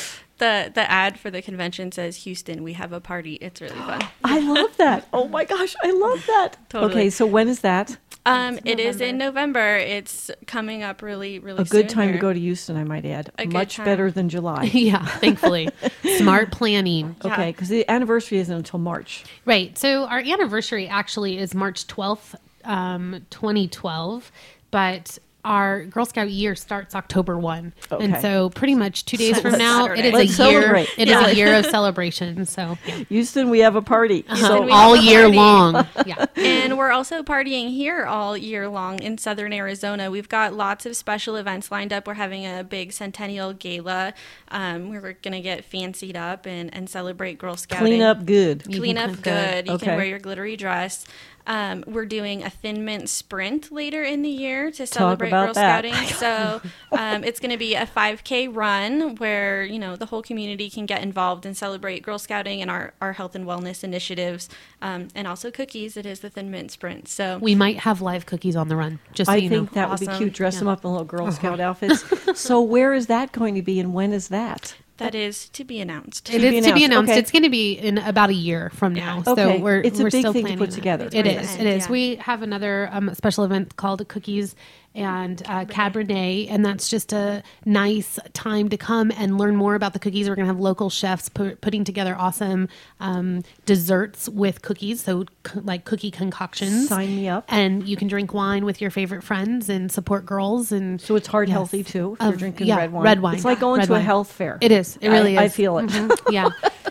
The the ad for the convention says, Houston, we have a party. It's really fun. I love that. Oh my gosh, I love that. Totally. Okay, so when is that? Um, it is in November. It's coming up really, really A good soon time to here. go to Houston, I might add. A good Much time. better than July. Yeah, thankfully. Smart planning. Yeah. Okay, because the anniversary isn't until March. Right. So our anniversary actually is March twelfth, um, twenty twelve, but our Girl Scout year starts October first. Okay. And so pretty much two days So from let's- now, Saturday. it is Let's a year. celebrate. It is Yeah. a year of celebration. So yeah. Houston, we have a party. So So we all have a year party. long. Yeah. And we're also partying here all year long in Southern Arizona. We've got lots of special events lined up. We're having a big Centennial Gala. Um, we're going to get fancied up and, and celebrate Girl Scouting. clean up good. You Clean can up cook good. You Okay. can wear your glittery dress. Um, we're doing a Thin Mint Sprint later in the year to celebrate about Girl that. Scouting. So um, it's going to be a five K run where, you know, the whole community can get involved and celebrate Girl Scouting and our, our health and wellness initiatives, um, and also cookies. It is the Thin Mint Sprint. So We might have live cookies on the run. Just so I you think know. that would be Awesome. cute. Dress Yeah. them up in little Girl Scout outfits. So where is that going to be, and when is that? that is to be announced. It To be is to be announced. announced. Okay. It's going to be in about a year from now. Okay. So we're It's a we're big still thing to planning put that. together. It Right. is. It is. Yeah. We have another um, special event called Cookies and uh, Cabernet, and that's just a nice time to come and learn more about the cookies. We're going to have local chefs pu- putting together awesome um, desserts with cookies, so c- like cookie concoctions. Sign me up. And you can drink wine with your favorite friends and support girls. And So it's heart Yes. healthy too. If you're Of- drinking yeah, red wine. red wine. It's like going Red to a wine. health fair. It is. It really I, is. I feel it. Mhm. Yeah.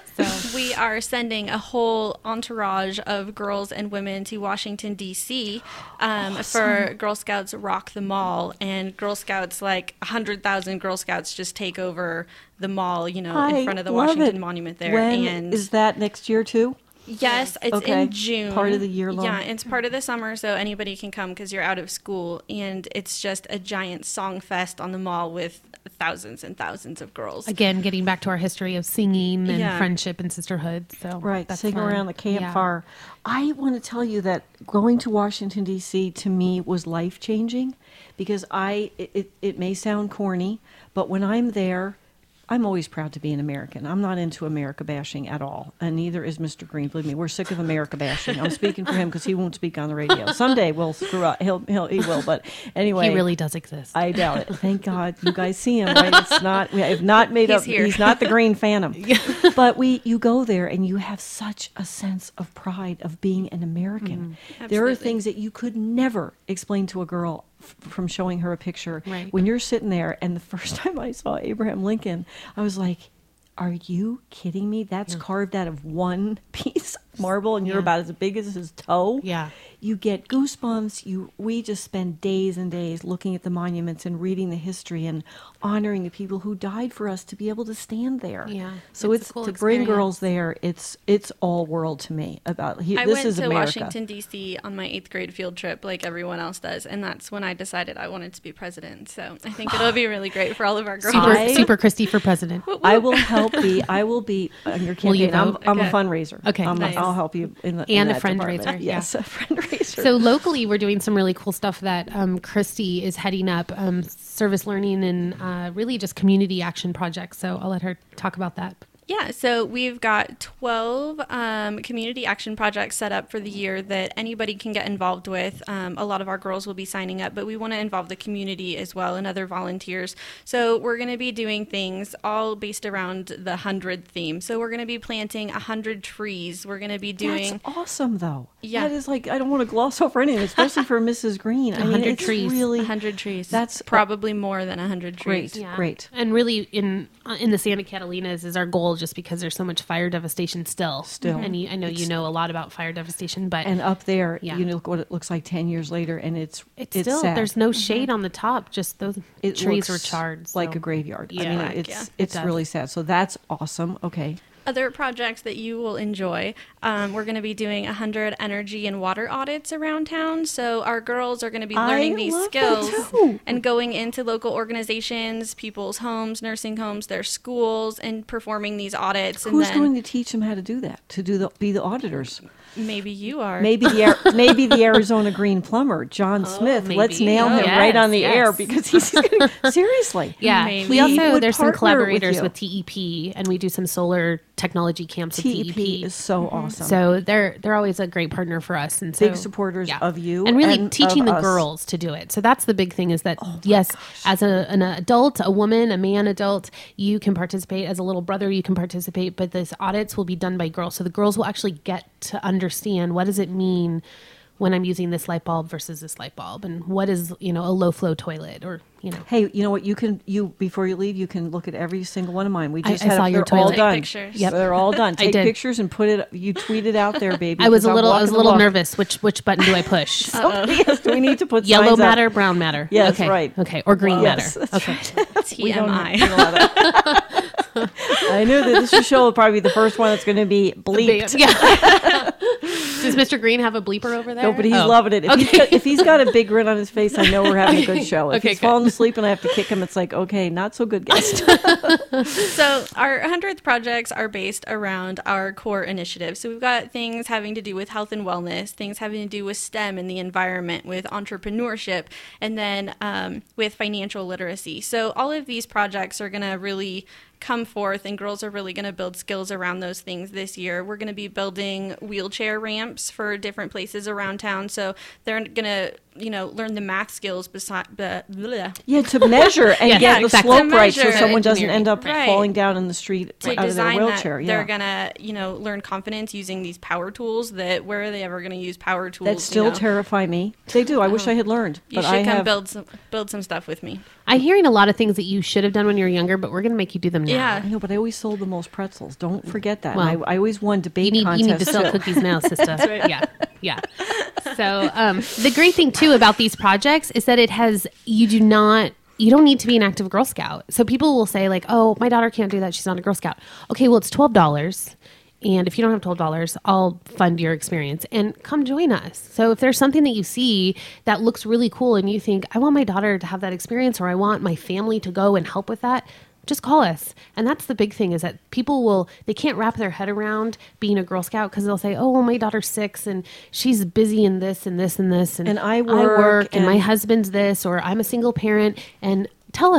So We are sending a whole entourage of girls and women to Washington, D C um, for Girl Scouts Rock the Mall. And Girl Scouts, like one hundred thousand Girl Scouts just take over the mall, you know, I in front of the love Washington it. Monument there. When and is that next year too? yes, it's Okay. in June. Part of the year long. Yeah, it's part of the summer, so anybody can come because you're out of school. And it's just a giant song fest on the mall with thousands and thousands of girls. again, getting back to our history of singing and Yeah. friendship and sisterhood. So Right, that's sitting fun. around the Yeah. campfire. I want to tell you that going to Washington, D C to me was life changing because I, it, it, it may sound corny, but when I'm there, I'm always proud to be an American. I'm not into America bashing at all, and neither is Mister Green. Believe me, we're sick of America bashing. I'm speaking for him because he won't speak on the radio. Someday we'll screw up. He'll, he'll he will, but anyway, He really does exist. I doubt it. Thank God you guys see him. Right? It's not. We have not made He's up. here. He's not the Green Phantom. But we, you go there and you have such a sense of pride of being an American. Mm-hmm. There are Absolutely. things that you could never explain to a girl f- from showing her a picture. Right. When you're sitting there, and the first time I saw Abraham Lincoln, I was like, are you kidding me? That's carved out of one piece of marble, and you're Yeah. about as big as his toe. Yeah. You get goosebumps. You, we just spend days and days looking at the monuments and reading the history and honoring the people who died for us to be able to stand there. Yeah, So it's it's, a cool to bring experience. girls there. It's it's all world to me about he, I this went is to America. Washington, D C on my eighth grade field trip like everyone else does, and that's when I decided I wanted to be president. So I think it'll be really great for all of our girls. Super, I- Super Christy for president. I will help be. I will be on your Will you campaign. I'm, vote? I'm a Okay. fundraiser. Okay, I'm a- nice. I'll help you in the in And a that fundraiser, department. yeah. Yes, a fundraiser. So locally, we're doing some really cool stuff that um, Christy is heading up, um, service learning and uh, really just community action projects. So I'll let her talk about that. Yeah, so we've got twelve um, community action projects set up for the year that anybody can get involved with. Um, a lot of our girls will be signing up, but we want to involve the community as well and other volunteers. So we're going to be doing things all based around the hundred theme. So we're going to be planting a hundred trees. We're going to be doing. That's awesome, though. Yeah. That is like, I don't want to gloss over anything, especially for Missus Green. I mean, one hundred it's trees. really one hundred trees. That's probably more than one hundred trees. great. Great. And really, in uh, in the Santa Catalinas is our goal, just because there's so much fire devastation still. Still. and you, I know you know a lot about fire devastation, but And up there, Yeah. you look what it looks like ten years later, and it's it's, it's still sad. there's no shade on the top. Just those It trees were looks charred, like so- a graveyard. I Yeah. mean, Black, it's yeah. It it's does. really sad. So that's awesome. Okay. Other projects that you will enjoy, um, we're going to be doing one hundred energy and water audits around town. So our girls are going to be I learning these love that skills too. and going into local organizations, people's homes, nursing homes, their schools, and performing these audits. Who's and then going to teach them how to do that? To do the be the auditors? maybe you are. Maybe the Ar- maybe the Arizona Green plumber, John Smith. Let's maybe. nail Oh, him yes, right on the air yes. because he's gonna, seriously. Yeah, Maybe. we also would there's some partner with collaborators you. with, T E P, and we do some solar technology camps with T T E E P P. is so awesome. So they're they're always a great partner for us, and so, Big supporters of you and really and teaching of the us. girls to do it. So that's the big thing is that yes, as a, an adult, a woman, a man, adult, you can participate. As a little brother, you can participate. But this audits will be done by girls, so the girls will actually get to understand what does it mean when I'm using this light bulb versus this light bulb, and what is you know a low flow toilet, or you know. Hey, you know what? You can you before you leave, you can look at every single one of mine. We I- just I had saw they're your all toilet. done. Take pictures. Yep. They're all done. I Take did. pictures and put it. You tweet it out there, baby. I was a because I'm little I walking was a the little walk. nervous. Which which button do I push? Yes, do we need to put Yellow signs up? matter, brown matter. Yes, okay. right. Okay, or green Yes, matter. that's Okay. We T don't M have- I. we don't have that. I knew that this show will probably be the first one that's going to be bleeped. Yeah. Does Mister Green have a bleeper over there? No, but he's Oh. loving it. If, he's Okay. got, if he's got a big grin on his face, I know we're having a good show. If Okay, he's good. falling asleep and I have to kick him, it's like, okay, not so good, guest. So our hundredth projects are based around our core initiatives. So we've got things having to do with health and wellness, things having to do with STEM and the environment, with entrepreneurship, and then um, with financial literacy. So all of these projects are going to really come forth, and girls are really going to build skills around those things this year. We're going to be building wheelchair ramps for different places around town, so they're going to, you know, learn the math skills beside. Bleh, Yeah, to measure and Yeah, get the exactly. slope To right so measure. someone doesn't Engineering. end up Right. falling down in the street to out of their design wheelchair. that, Yeah. they're gonna, you know, learn confidence using these power tools. That where are they ever gonna use power tools? that still you know? terrify me. They do. I wish I had learned, You but should I come have. build some build some stuff with me. I'm hearing a lot of things that you should have done when you were younger, but we're going to make you do them now. Yeah. I know, but I always sold the most pretzels. Don't forget that. Well, and I, I always won debate You need, you contests. need to sell too. cookies now, sister. Yeah, yeah. So um, the great thing too about these projects is that it has you do not you don't need to be an active Girl Scout. So people will say like, "Oh, my daughter can't do that; she's not a Girl Scout." Okay, well, it's twelve dollars. And if you don't have twelve dollars, I'll fund your experience and come join us. So if there's something that you see that looks really cool and you think, I want my daughter to have that experience, or I want my family to go and help with that, just call us. And that's the big thing is that people will, they can't wrap their head around being a Girl Scout because they'll say, oh, well, my daughter's six and she's busy in this and this and this. And, And I work and, my and- husband's this, or I'm a single parent. And tell us.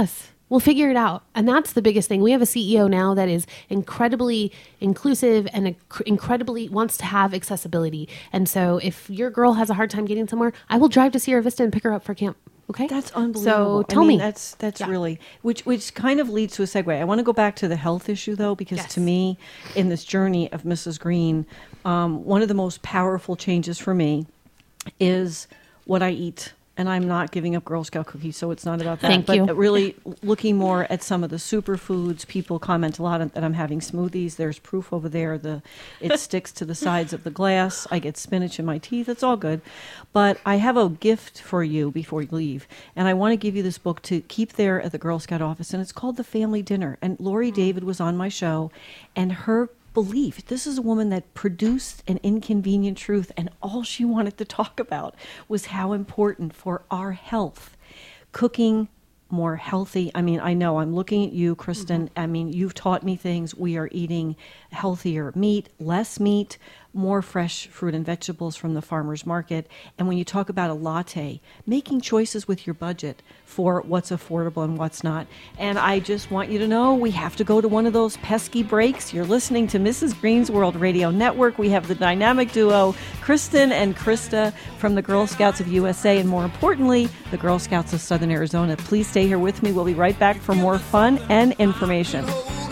We'll figure it out. And that's the biggest thing. We have a C E O now that is incredibly inclusive and inc- incredibly wants to have accessibility. And so if your girl has a hard time getting somewhere, I will drive to Sierra Vista and pick her up for camp. Okay. That's unbelievable. So tell I mean, me. That's, that's Yeah. really, which, which kind of leads to a segue. I want to go back to the health issue though, because Yes. to me, in this journey of Missus Green, um, one of the most powerful changes for me is what I eat. And I'm not giving up Girl Scout cookies, so it's not about that. Thank but you. really looking more at some of the superfoods. People comment a lot on, that I'm having smoothies. There's proof over there. The it sticks to the sides of the glass. I get spinach in my teeth. It's all good. But I have a gift for you before you leave. And I want to give you this book to keep there at the Girl Scout office. And it's called The Family Dinner. And Lori David was on my show. And her belief, this is a woman that produced An Inconvenient Truth, and all she wanted to talk about was how important for our health cooking more healthy. I mean, I know I'm looking at you, Kristen. Mm-hmm. I mean, you've taught me things. We are eating healthier meat, less meat, more fresh fruit and vegetables from the farmer's market. And when you talk about a latte, making choices with your budget for what's affordable and what's not. And I just want you to know we have to go to one of those pesky breaks. You're listening to Missus Green's World Radio Network. We have the dynamic duo, Kristen and Krista from the Girl Scouts of U S A, and more importantly, the Girl Scouts of Southern Arizona. Please stay here with me. We'll be right back for more fun and information.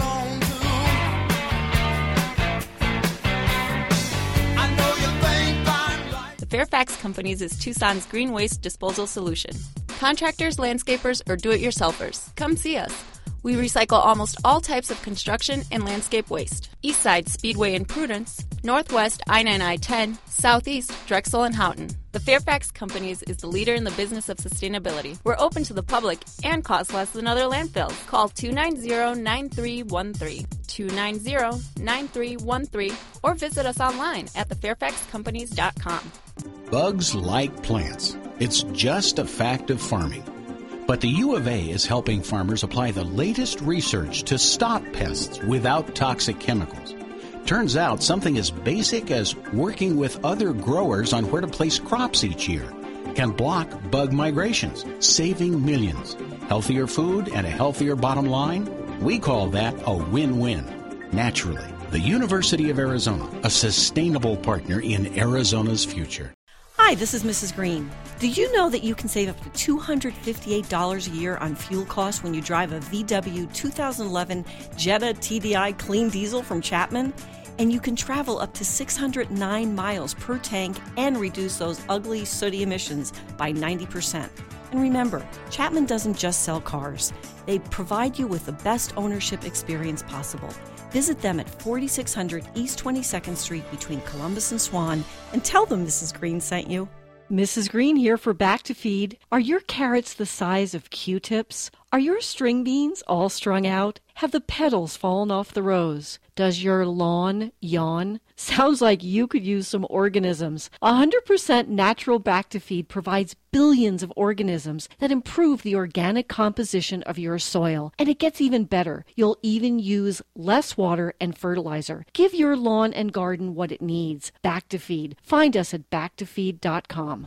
Fairfax Companies is Tucson's green waste disposal solution. Contractors, landscapers, or do-it-yourselfers, come see us. We recycle almost all types of construction and landscape waste. Eastside Speedway in Prudence, Northwest I nine I ten, Southeast Drexel and Houghton. The Fairfax Companies is the leader in the business of sustainability. We're open to the public and cost less than other landfills. Call two nine zero, nine three one three, two nine zero, nine three one three, or visit us online at the fairfax companies dot com. Bugs like plants. It's just a fact of farming. But the U of A is helping farmers apply the latest research to stop pests without toxic chemicals. Turns out something as basic as working with other growers on where to place crops each year can block bug migrations, saving millions. Healthier food and a healthier bottom line? We call that a win-win. Naturally, the University of Arizona, a sustainable partner in Arizona's future. Hi, this is Missus Green. Do you know that you can save up to two hundred fifty-eight dollars a year on fuel costs when you drive a V W two thousand eleven Jetta T D I clean diesel from Chapman? And you can travel up to six hundred nine miles per tank and reduce those ugly, sooty emissions by ninety percent. And remember, Chapman doesn't just sell cars. They provide you with the best ownership experience possible. Visit them at forty-six hundred East twenty-second Street between Columbus and Swan and tell them Missus Green sent you. Missus Green here for Back to Feed. Are your carrots the size of Q-tips? Are your string beans all strung out? Have the petals fallen off the rows? Does your lawn yawn? Sounds like you could use some organisms. one hundred percent natural Back to Feed provides billions of organisms that improve the organic composition of your soil. And it gets even better. You'll even use less water and fertilizer. Give your lawn and garden what it needs. Back to Feed. Find us at back to feed dot com.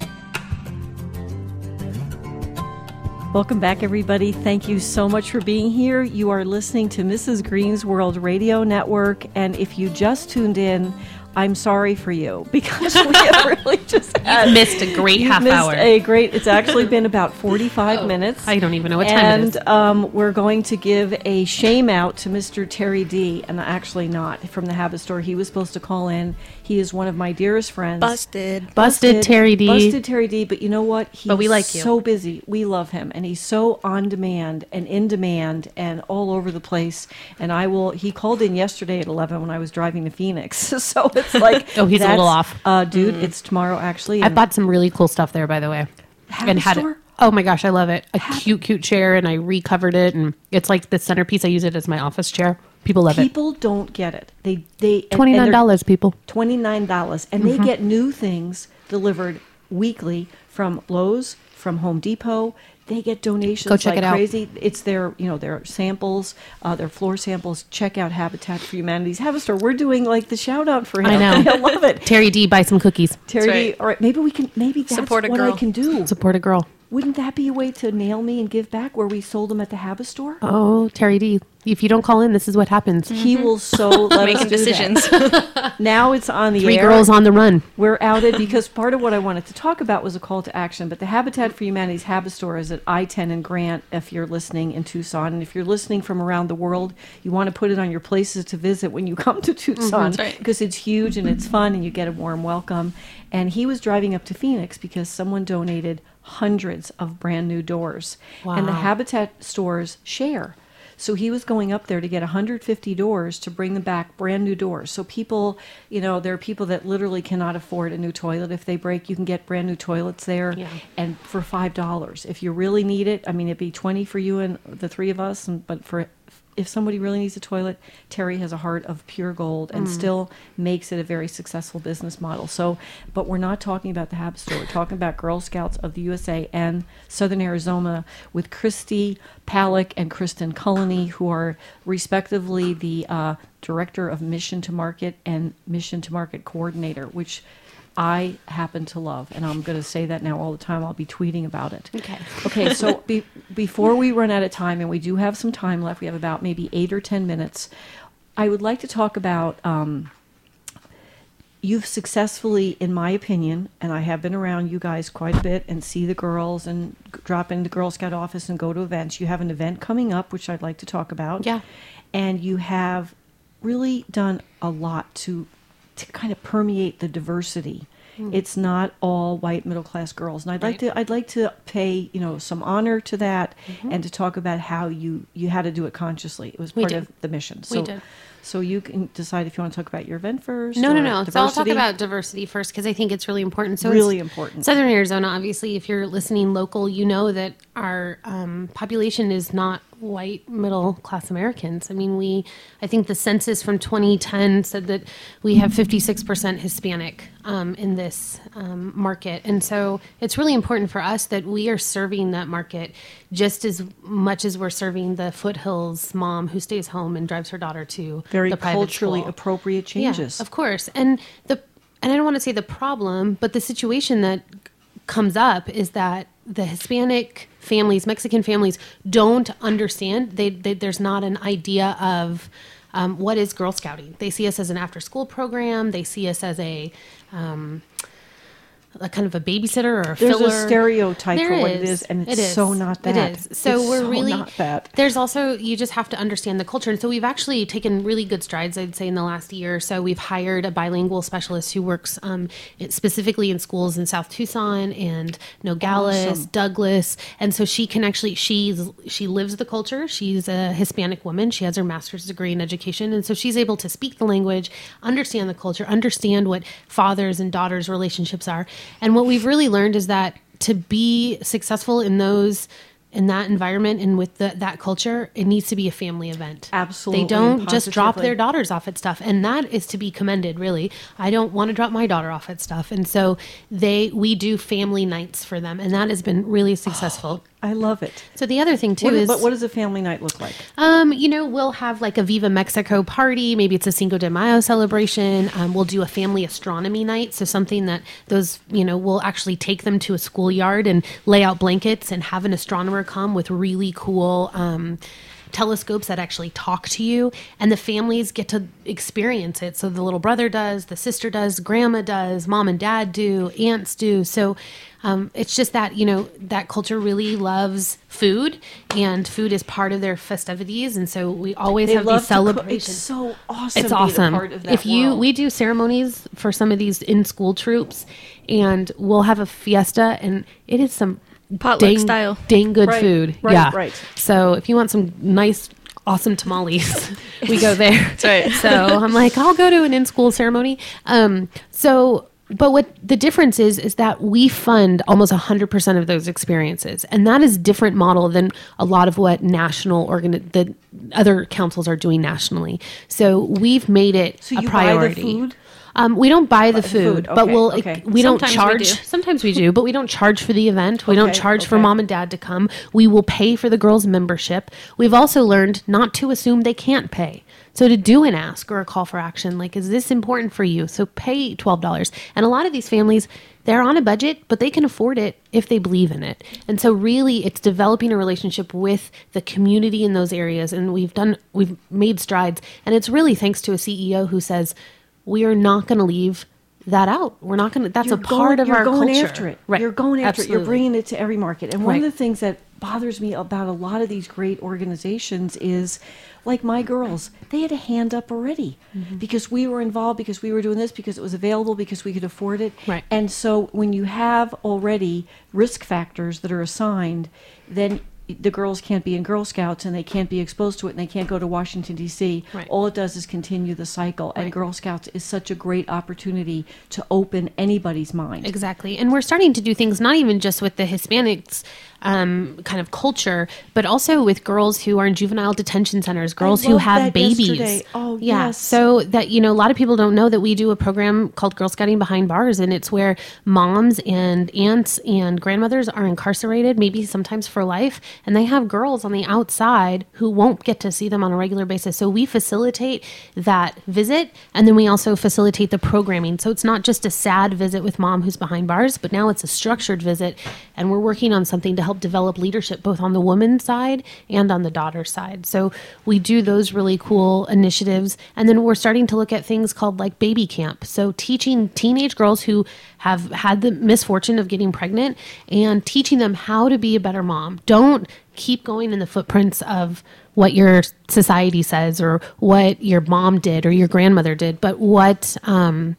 Welcome back, everybody. Thank you so much for being here. You are listening to Missus Green's World Radio Network, and if you just tuned in, I'm sorry for you because we have really just had, You've missed a great you've half missed hour. A great. It's actually been about forty-five oh, minutes. I don't even know what time and, it is. And um, we're going to give a shame out to Mister Terry D. And actually not from the Habit Store. He was supposed to call in. He is one of my dearest friends. Busted. Busted, Busted Terry D. Busted Terry D. But you know what? He's but we like you. so busy. We love him, and he's so on demand and in demand and all over the place. And I will. He called in yesterday at eleven when I was driving to Phoenix. So it's like oh, he's a little off, uh, dude. Mm. It's tomorrow actually. I bought some really cool stuff there, by the way. Habit and had Store? It, oh my gosh, I love it. A Habit. cute, cute chair, and I recovered it, and it's like the centerpiece. I use it as my office chair. People love people it. People don't get it. They they twenty nine dollars. People twenty nine dollars, and mm-hmm. they get new things delivered weekly from Lowe's, from Home Depot. They get donations Go check like it out. crazy. It's their, you know, their samples, uh, their floor samples. Check out Habitat for Humanity's Habit Store. We're doing like the shout out for him. I know. I love it. Terry D, buy some cookies. Terry That's D, right. all right, maybe we can. Maybe that's Support a what girl. I can do. Support a girl. Wouldn't that be a way to nail me and give back where we sold them at the Habit store? Oh, Terry D, if you don't call in, this is what happens. Mm-hmm. He will so let Making us do decisions. That. Now it's on the Three air. girls on the run. We're outed because part of what I wanted to talk about was a call to action. But the Habitat for Humanity's Habit Store is at I ten and Grant if you're listening in Tucson. And if you're listening from around the world, you want to put it on your places to visit when you come to Tucson right. because it's huge and it's fun and you get a warm welcome. And he was driving up to Phoenix because someone donated hundreds of brand new doors. Wow. And the Habitat stores share. So he was going up there to get one hundred fifty doors to bring them back, brand new doors. So people, you know, there are people that literally cannot afford a new toilet. If they break, you can get brand new toilets there, Yeah. and for five dollars. If you really need it, I mean, it'd be twenty for you and the three of us, and, but for if somebody really needs a toilet, Terry has a heart of pure gold and Mm. still makes it a very successful business model. So, but we're not talking about the Habit Store. We're talking about Girl Scouts of the U S A and Southern Arizona with Christy Palick and Kristen Culleney, who are respectively the uh, Director of Mission to Market and Mission to Market Coordinator, which I happen to love, and I'm going to say that now all the time. I'll be tweeting about it. Okay. Okay, so be, before we run out of time, and we do have some time left, we have about maybe eight or ten minutes, I would like to talk about, um, you've successfully, in my opinion, and I have been around you guys quite a bit and see the girls and g- drop into the Girl Scout office and go to events. You have an event coming up, which I'd like to talk about. Yeah. And you have really done a lot to to kind of permeate the diversity. Mm. It's not all white middle class girls, and I'd like Right. to I'd like to pay you know some honor to that, Mhm. and to talk about how you you had to do it consciously. It was We part did. of the mission. We So, did. So you can decide if you want to talk about your event first. No, no, or no. So I'll talk diversity. about diversity first because I think it's really important. So Really it's important. Southern Arizona, obviously, if you're listening local, you know that our um, population is not white middle class Americans. I mean, we, I think the census from twenty ten said that we have fifty-six percent Hispanic um, in this um, market. And so it's really important for us that we are serving that market just as much as we're serving the Foothills mom who stays home and drives her daughter to Very the private culturally school. appropriate changes. Yeah, of course. And the and I don't want to say the problem, but the situation that comes up is that the Hispanic families, Mexican families, don't understand. They, they there's not an idea of um, what is Girl Scouting. They see us as an after-school program. They see us as a um, a kind of a babysitter or a There's filler. a stereotype There for what it is. is, and it's It is. so not that. It is. So It's we're so really not that. There's also, you just have to understand the culture. And so we've actually taken really good strides, I'd say, in the last year or so. We've hired a bilingual specialist who works um, it- specifically in schools in South Tucson and Nogales, Awesome. Douglas. And so she can actually, she's, she lives the culture. She's a Hispanic woman. She has her master's degree in education. And so she's able to speak the language, understand the culture, understand what fathers and daughters relationships are. And what we've really learned is that to be successful in those in that environment and with the, that culture, it needs to be a family event. Absolutely, They don't and just drop positively. their daughters off at stuff. And that is to be commended, really. I don't want to drop my daughter off at stuff. And so they we do family nights for them. And that has been really successful. I love it. So the other thing too What, is but what does a family night look like? um, you know, we'll have like a Viva Mexico party. Maybe it's a Cinco de Mayo celebration. Um, we'll do a family astronomy night. So something that those, you know, we'll actually take them to a schoolyard and lay out blankets and have an astronomer come with really cool um, telescopes that actually talk to you, and the families get to experience it. So the little brother does, the sister does, grandma does, mom and dad do, aunts do. So um, it's just that, you know, that culture really loves food, and food is part of their festivities. And so we always They have love these to cook. celebrations. It's so awesome. It's to be the awesome. part of that If you, world. we do ceremonies for some of these in school troops, and we'll have a fiesta, and it is some Potluck dang, style. dang good Right, food. right, yeah, right. So if you want some nice, awesome tamales, we go there. That's right. So I'm like, I'll go to an in-school ceremony. Um, so. But what the difference is, is that we fund almost one hundred percent of those experiences. And that is a different model than a lot of what national organ the other councils are doing nationally. So we've made it So a you priority. buy the food? Um, we don't buy the the food, food, but okay, we'll okay. we don't Sometimes we charge. do. Sometimes we do, but we don't charge for the event. We don't Okay, charge for okay. mom and dad to come. We will pay for the girls' membership. We've also learned not to assume they can't pay. So to do an ask or a call for action, like, is this important for you? So pay twelve dollars. And a lot of these families, they're on a budget, but they can afford it if they believe in it. And so really it's developing a relationship with the community in those areas. And we've done, we've made strides. And it's really thanks to a C E O who says, we are not going to leave that out. We're not going to, that's You're a part going, of you're our going culture. after it. Right. You're going after Absolutely. it. You're bringing it to every market. And one Right. of the things that bothers me about a lot of these great organizations is, like My Girls, they had a hand up already mm-hmm. because we were involved, because we were doing this, because it was available, because we could afford it. Right. And so when you have already risk factors that are assigned, then the girls can't be in Girl Scouts and they can't be exposed to it and they can't go to Washington, D C. Right. All it does is continue the cycle. And Right. Girl Scouts is such a great opportunity to open anybody's mind. Exactly. And we're starting to do things not even just with the Hispanics um, kind of culture, but also with girls who are in juvenile detention centers, girls who loved have that babies. yesterday. Oh, yeah. yes. So that, you know, a lot of people don't know that we do a program called Girl Scouting Behind Bars, and it's where moms and aunts and grandmothers are incarcerated, maybe sometimes for life, and they have girls on the outside who won't get to see them on a regular basis. So we facilitate that visit, and then we also facilitate the programming. So it's not just a sad visit with mom who's behind bars, but now it's a structured visit, and we're working on something to help develop leadership both on the woman's side and on the daughter side. So we do those really cool initiatives, and then we're starting to look at things called like baby camp. So teaching teenage girls who have had the misfortune of getting pregnant and teaching them how to be a better mom. Don't keep going in the footprints of what your society says or what your mom did or your grandmother did, but what, um,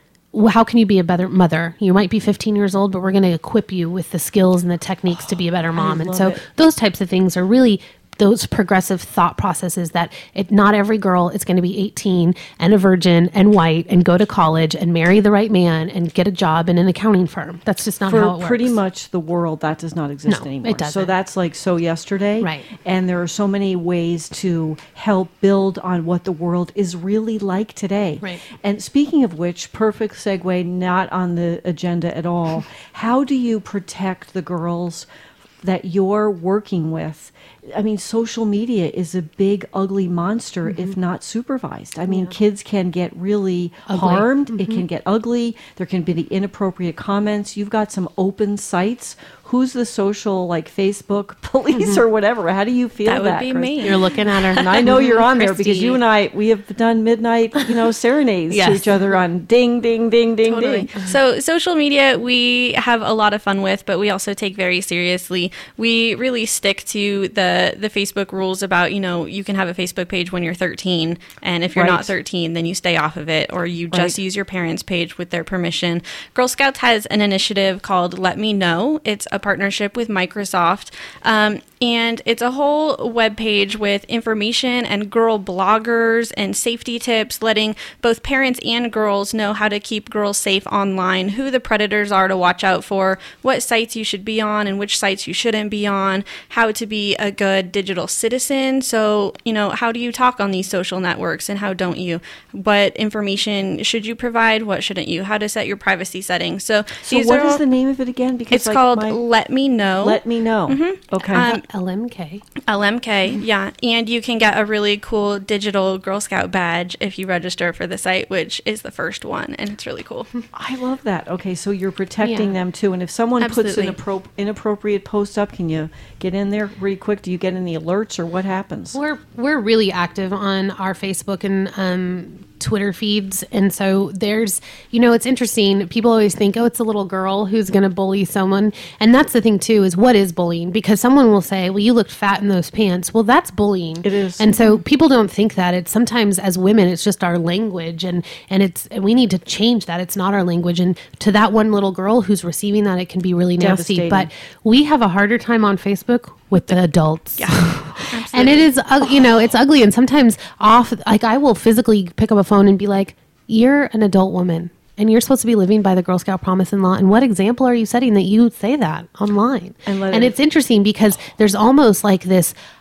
how can you be a better mother? You might be fifteen years old, but we're going to equip you with the skills and the techniques to be a better mom. And so it. those types of things are really those progressive thought processes that it, not every girl is going to be eighteen and a virgin and white and go to college and marry the right man and get a job in an accounting firm. That's just not For how it works. pretty much the world, that does not exist No, anymore. it doesn't. So that's like so yesterday. Right. And there are so many ways to help build on what the world is really like today. Right. And speaking of which, perfect segue, not on the agenda at all. How do you protect the girls that you're working with? I mean, social media is a big, ugly monster mm-hmm. if not supervised. I mean, yeah. kids can get really ugly. harmed. Mm-hmm. It can get ugly. There can be the inappropriate comments. You've got some open sites. Who's the social, like Facebook police Mm-hmm. or whatever? How do you feel That that? would be Chris? me. You're looking at her. And I know you're on there because Christy. you and I, we have done midnight, you know, serenades to Yes. each other on ding, ding, ding, ding, Totally. ding. So social media we have a lot of fun with, but we also take very seriously. We really stick to the the Facebook rules about, you know, you can have a Facebook page when you're thirteen, and if you're Right. not thirteen, then you stay off of it, or you just Right. use your parents' page with their permission. Girl Scouts has an initiative called Let Me Know. It's a partnership with Microsoft, um, and it's a whole web page with information and girl bloggers and safety tips, letting both parents and girls know how to keep girls safe online, who the predators are to watch out for, what sites you should be on and which sites you shouldn't be on, how to be a good digital citizen. So, you know, how do you talk on these social networks and how don't you? What information should you provide? What shouldn't you? How to set your privacy settings. So, So these what are is all- the name of it again? Because It's like called my- Let Me Know. Let Me Know. Mm-hmm. Okay. Um, L M K. L M K, yeah. And you can get a really cool digital Girl Scout badge if you register for the site, which is the first one, and it's really cool. I love that. Okay, so you're protecting Yeah. them too. And if someone puts Absolutely. an appro- inappropriate post up, can you get in there really quick? Do you get any alerts or what happens? We're we're really active on our Facebook and um, Twitter feeds, and so there's, you know, it's interesting. People always think, oh, it's a little girl who's going to bully someone, and that's the thing too, is what is bullying? Because someone will say, well, you looked fat in those pants. Well, that's bullying. It is. And so people don't think that. It's sometimes as women, it's just our language, and and it's and we need to change that. It's not our language, and to that one little girl who's receiving that, it can be really nasty. Devastating. But we have a harder time on Facebook with the adults. Yeah. And it is, uh, you know, it's ugly. And sometimes off, like I will physically pick up a phone and be like, you're an adult woman and you're supposed to be living by the Girl Scout promise and law. And what example are you setting that you say that online? And And, let it- it's interesting because there's almost like this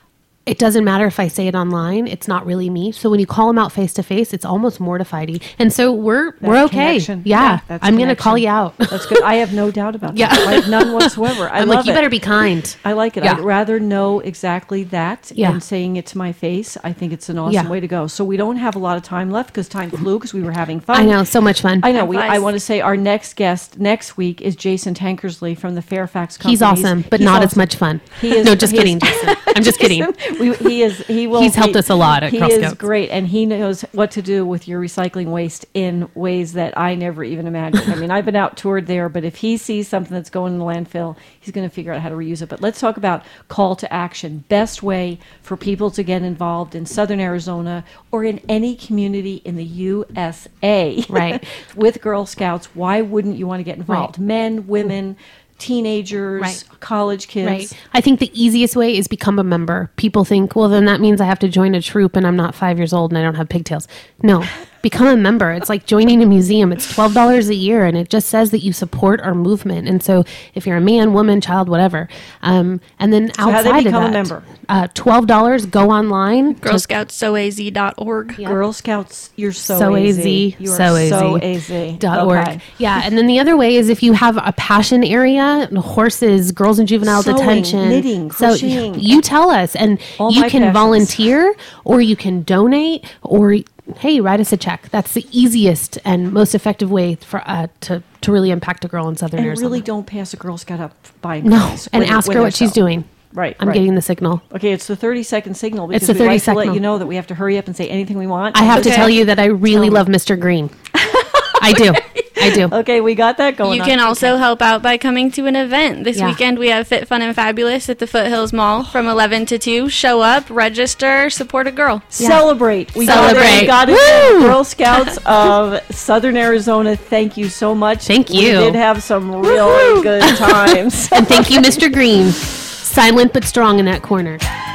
it doesn't matter if I say it online. It's not really me. So when you call them out face to face, it's almost mortifying. And so we're That's we're okay. connection. Yeah, Yeah, that's I'm going to call connection. you out. That's good. I have no doubt about Yeah. that. I have none whatsoever. I I'm love like, you it. better be kind. I like it. Yeah. I'd rather know exactly that Yeah. than saying it to my face. I think it's an awesome Yeah. way to go. So we don't have a lot of time left because time flew because we were having fun. I know, so much fun. I know. Time We, I flies. want to say our next guest next week is Jason Tankersley from the Fairfax Company. He's awesome, but not as much fun. He is, No, just he is- kidding, Jason. I'm just kidding. we, he is. He will. He's helped he- us a lot at He Girl is Scouts. great, and he knows what to do with your recycling waste in ways that I never even imagined. I mean, I've been out toured there, but if he sees something that's going in the landfill, he's going to figure out how to reuse it. But let's talk about call to action. Best way for people to get involved in Southern Arizona or in any community in the U S A, Right. with Girl Scouts. Why wouldn't you want to get involved? Right. Men, women, teenagers, Right. college kids. Right. I think the easiest way is become a member. People think, well, then that means I have to join a troop and I'm not five years old and I don't have pigtails. No, become a member. It's like joining a museum. It's twelve dollars a year and it just says that you support our movement. And so if you're a man, woman, child, whatever. Um, and then So how outside they become a of that, member? Uh, twelve dollars, go online. Girl Scouts so a z dot org. Girl Scouts, you're so, So AZ. AZ, You are so AZ. so AZ. Dot Okay. org. Yeah, and then the other way is if you have a passion area, horses, girls in juvenile Sewing, detention, knitting, so crocheting. you tell us, and All you my can passions. volunteer, or you can donate, or hey, write us a check. That's the easiest and most effective way for uh, to to really impact a girl in Southern And Arizona. really don't pass a Girl Scout up by no, and ask her what she's doing. Right, I'm right. getting the signal. Okay, it's the thirty second signal because the we like thirty to let signal. you know that we have to hurry up and say anything we want. I have to Okay. tell you that I really love Mister Green. I do. I do. Okay, we got that going You on. can also help out by coming to an event. This Yeah. weekend we have Fit, Fun, and Fabulous at the Foothills Mall from eleven to two. Show up, register, support a girl. Celebrate. We Celebrate. got it. We got it. Woo! Girl Scouts of Southern Arizona, thank you so much. Thank We you. did have some really good times. And thank you, Mister Green. Silent but strong in that corner.